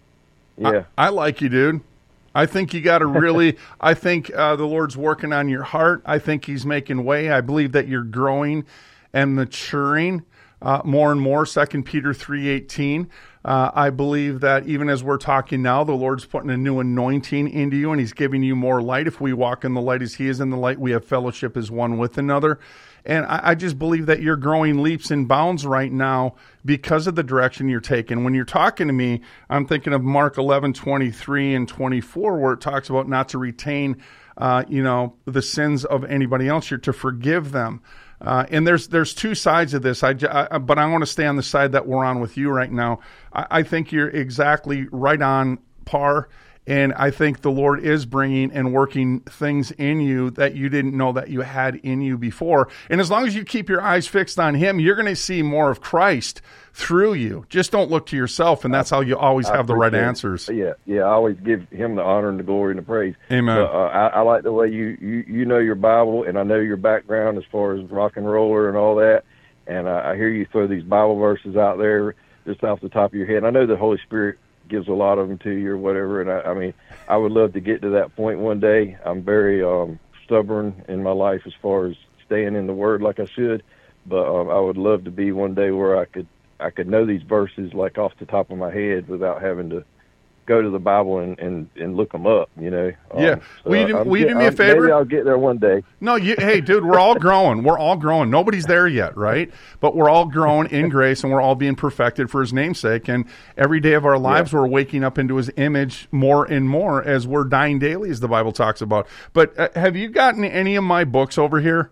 Yeah. I, I like you, dude. I think you got to really. I think uh, the Lord's working on your heart. I think He's making way. I believe that you're growing and maturing uh, more and more. Second Peter three eighteen. Uh, I believe that even as we're talking now, the Lord's putting a new anointing into you, and He's giving you more light. If we walk in the light as He is in the light, we have fellowship as one with another. And I, I just believe that you're growing leaps and bounds right now because of the direction you're taking. When you're talking to me, I'm thinking of Mark eleven twenty-three and twenty-four, where it talks about not to retain, uh, you know, the sins of anybody else. You're to forgive them. Uh, and there's there's two sides of this. I, I, but I want to stay on the side that we're on with you right now. I, I think you're exactly right on par. And I think the Lord is bringing and working things in you that you didn't know that you had in you before. And as long as you keep your eyes fixed on Him, you're going to see more of Christ through you. Just don't look to yourself, and that's how you always have the right answers. It. Yeah, yeah. I always give Him the honor and the glory and the praise. Amen. But, uh, I, I like the way you, you, you know your Bible, and I know your background as far as rock and roller and all that. And uh, I hear you throw these Bible verses out there just off the top of your head. I know the Holy Spirit gives a lot of them to you or whatever, and I, I mean, I would love to get to that point one day. I'm very um, stubborn in my life as far as staying in the Word like I should, but um, I would love to be one day where I could I could know these verses like off the top of my head without having to go to the Bible and, and, and look them up, you know. Um, yeah. So will you do, I'm, will you do me a I'm, favor? Maybe I'll get there one day. No, you, hey, dude, we're all growing. We're all growing. Nobody's there yet, right? But we're all growing in grace, and we're all being perfected for His namesake. And every day of our lives, yeah. we're waking up into His image more and more as we're dying daily, as the Bible talks about. But uh, have you gotten any of my books over here?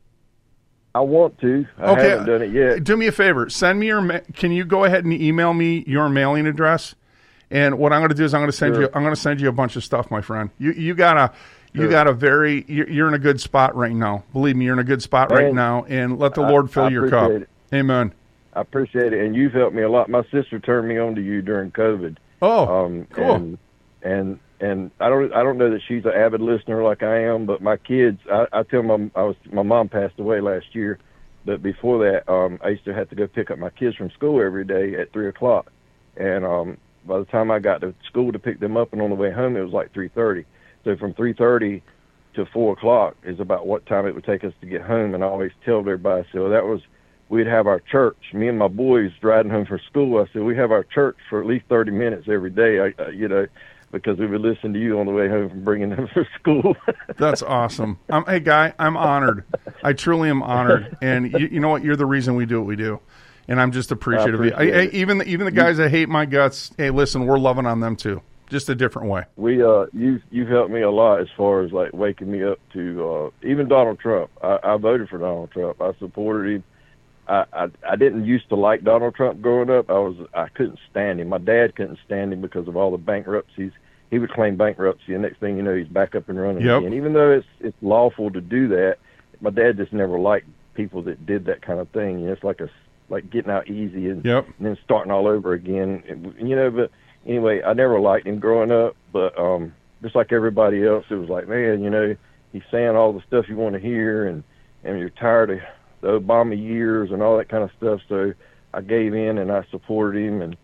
I want to. I okay. haven't done it yet. Do me a favor. Send me your. Ma- can you go ahead and email me your mailing address? And what I'm going to do is I'm going to send sure. you. I'm going to send you a bunch of stuff, my friend. You you got a you sure. got a very. You're, you're in a good spot right now. Believe me, you're in a good spot Man, right now. And let the I, Lord fill I your cup. It. Amen. I appreciate it, and you've helped me a lot. My sister turned me on to you during COVID. Oh, um, cool. And, and and I don't I don't know that she's an avid listener like I am, but my kids, I, I tell my I was my mom passed away last year, but before that, um, I used to have to go pick up my kids from school every day at three o'clock, and um, by the time I got to school to pick them up and on the way home, it was like three thirty. So from three thirty to four o'clock is about what time it would take us to get home, and I always tell everybody, so that was. We'd have our church. Me and my boys driving home from school. I said we have our church for at least thirty minutes every day. I, uh, you know, because we would listen to you on the way home from bringing them from school. That's awesome. Um, hey, Guy, I'm honored. I truly am honored. And you, you know what? You're the reason we do what we do. And I'm just appreciative of you. I, I, even the, even the guys that hate my guts. Hey, listen, we're loving on them too, just a different way. We uh, you you've helped me a lot as far as like waking me up to uh, even Donald Trump. I, I voted for Donald Trump. I supported him. I, I I didn't used to like Donald Trump growing up. I was I couldn't stand him. My dad couldn't stand him because of all the bankruptcies. He would claim bankruptcy, and next thing you know, he's back up and running yep. again. Even though it's it's lawful to do that, my dad just never liked people that did that kind of thing. You know, it's like a like getting out easy and, yep. and then starting all over again. And, you know, but anyway, I never liked him growing up. But um, just like everybody else, it was like, man, you know, he's saying all the stuff you want to hear, and and you're tired of the Obama years and all that kind of stuff. So I gave in and I supported him, and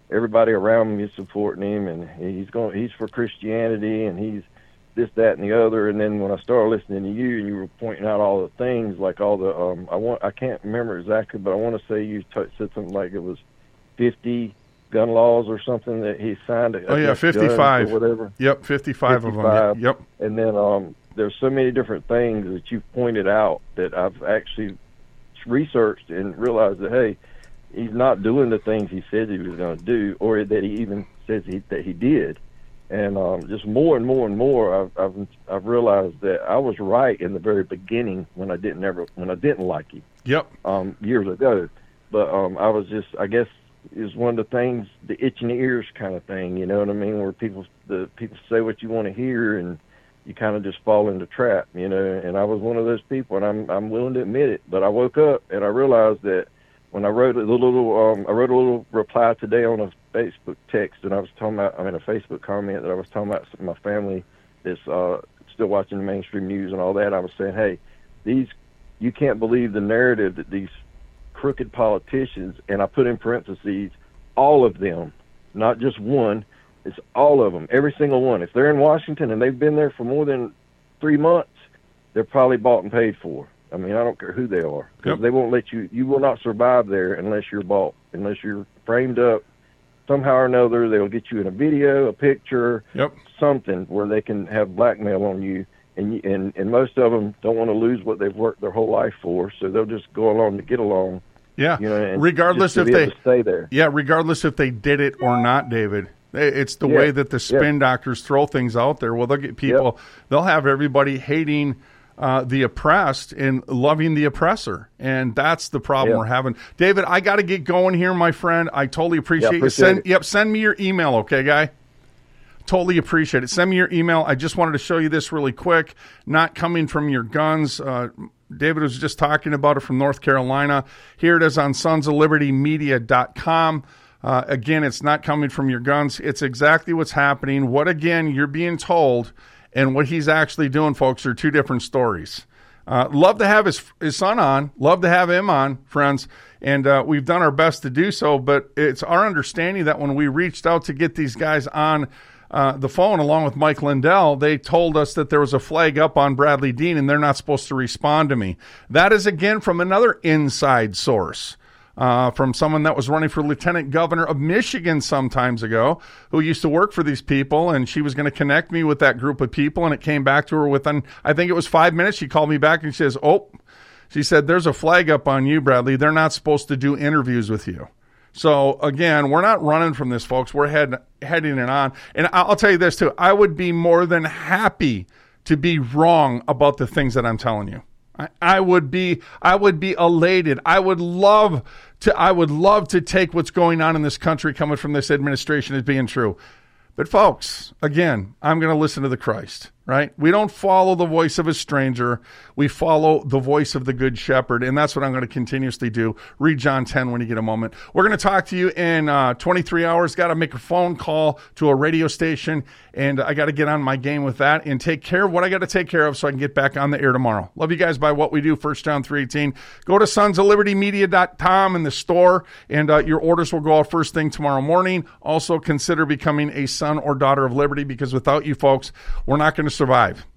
everybody around me is supporting him, and he's going. He's for Christianity, and he's this, that, and the other. And then when I started listening to you, and you were pointing out all the things, like all the um, I want. I can't remember exactly, but I want to say you t- said something like it was fifty gun laws or something that he signed. Oh yeah, fifty-five or whatever. Yep, fifty-five, fifty-five of them. Yep. And then um, there's so many different things that you've pointed out that I've actually researched and realized that, hey, he's not doing the things he said he was going to do, or that he even says he, that he did. And um, just more and more and more, I've, I've I've realized that I was right in the very beginning when I didn't ever when I didn't like him. Yep. Um, years ago, but um, I was just, I guess, is one of the things, the itching ears kind of thing. You know what I mean? Where people the people say what you want to hear, and you kind of just fall into the trap. You know. And I was one of those people, and I'm I'm willing to admit it. But I woke up and I realized that. When I wrote a little, um, I wrote a little reply today on a Facebook text, and I was talking about, I mean, a Facebook comment that I was talking about my family that's uh, still watching the mainstream news and all that. I was saying, hey, these, you can't believe the narrative that these crooked politicians, and I put in parentheses, all of them, not just one, it's all of them, every single one. If they're in Washington and they've been there for more than three months, they're probably bought and paid for. I mean, I don't care who they are, because yep. they won't let you, you will not survive there unless you're bought, unless you're framed up somehow or another. They'll get you in a video, a picture, yep. something where they can have blackmail on you. And, you, and, and most of them don't want to lose what they've worked their whole life for, so they'll just go along to get along. Yeah, you know, and regardless if they stay there. Yeah, regardless if they did it or not, David. It's the yeah. way that the spin yeah. doctors throw things out there. Well, they'll get people, yep. they'll have everybody hating Uh, the oppressed and loving the oppressor. And that's the problem yeah. we're having. David, I got to get going here, my friend. I totally appreciate, yeah, appreciate you. Send, it. Yep, send me your email, okay, guy? Totally appreciate it. Send me your email. I just wanted to show you this really quick. Not coming from your guns. Uh, David was just talking about it from North Carolina. Here it is on sons of liberty media dot com. Uh, again, it's not coming from your guns. It's exactly what's happening. What, again, you're being told and what he's actually doing, folks, are two different stories. Uh, love to have his his son on. Love to have him on, friends. And uh, we've done our best to do so. But it's our understanding that when we reached out to get these guys on uh, the phone, along with Mike Lindell, they told us that there was a flag up on Bradley Dean, and they're not supposed to respond to me. That is, again, from another inside source. Uh, from someone that was running for lieutenant governor of Michigan some times ago, who used to work for these people, and she was going to connect me with that group of people, and it came back to her within, I think it was five minutes. She called me back and she says, oh, she said, there's a flag up on you, Bradley. They're not supposed to do interviews with you. So, again, we're not running from this, folks. We're head, heading it on. And I'll tell you this, too. I would be more than happy to be wrong about the things that I'm telling you. I, I would be, I would be elated. I would love to, I would love to take what's going on in this country coming from this administration as being true. But folks, again, I'm going to listen to the Christ, right? We don't follow the voice of a stranger. We follow the voice of the Good Shepherd, and that's what I'm going to continuously do. Read John ten when you get a moment. We're going to talk to you in uh, twenty-three hours. Got to make a phone call to a radio station, and I got to get on my game with that and take care of what I got to take care of so I can get back on the air tomorrow. Love you guys by what we do. First John three eighteen. Go to sons of liberty media dot com in the store, and uh, your orders will go out first thing tomorrow morning. Also, consider becoming a son or daughter of liberty, because without you folks, we're not going to survive.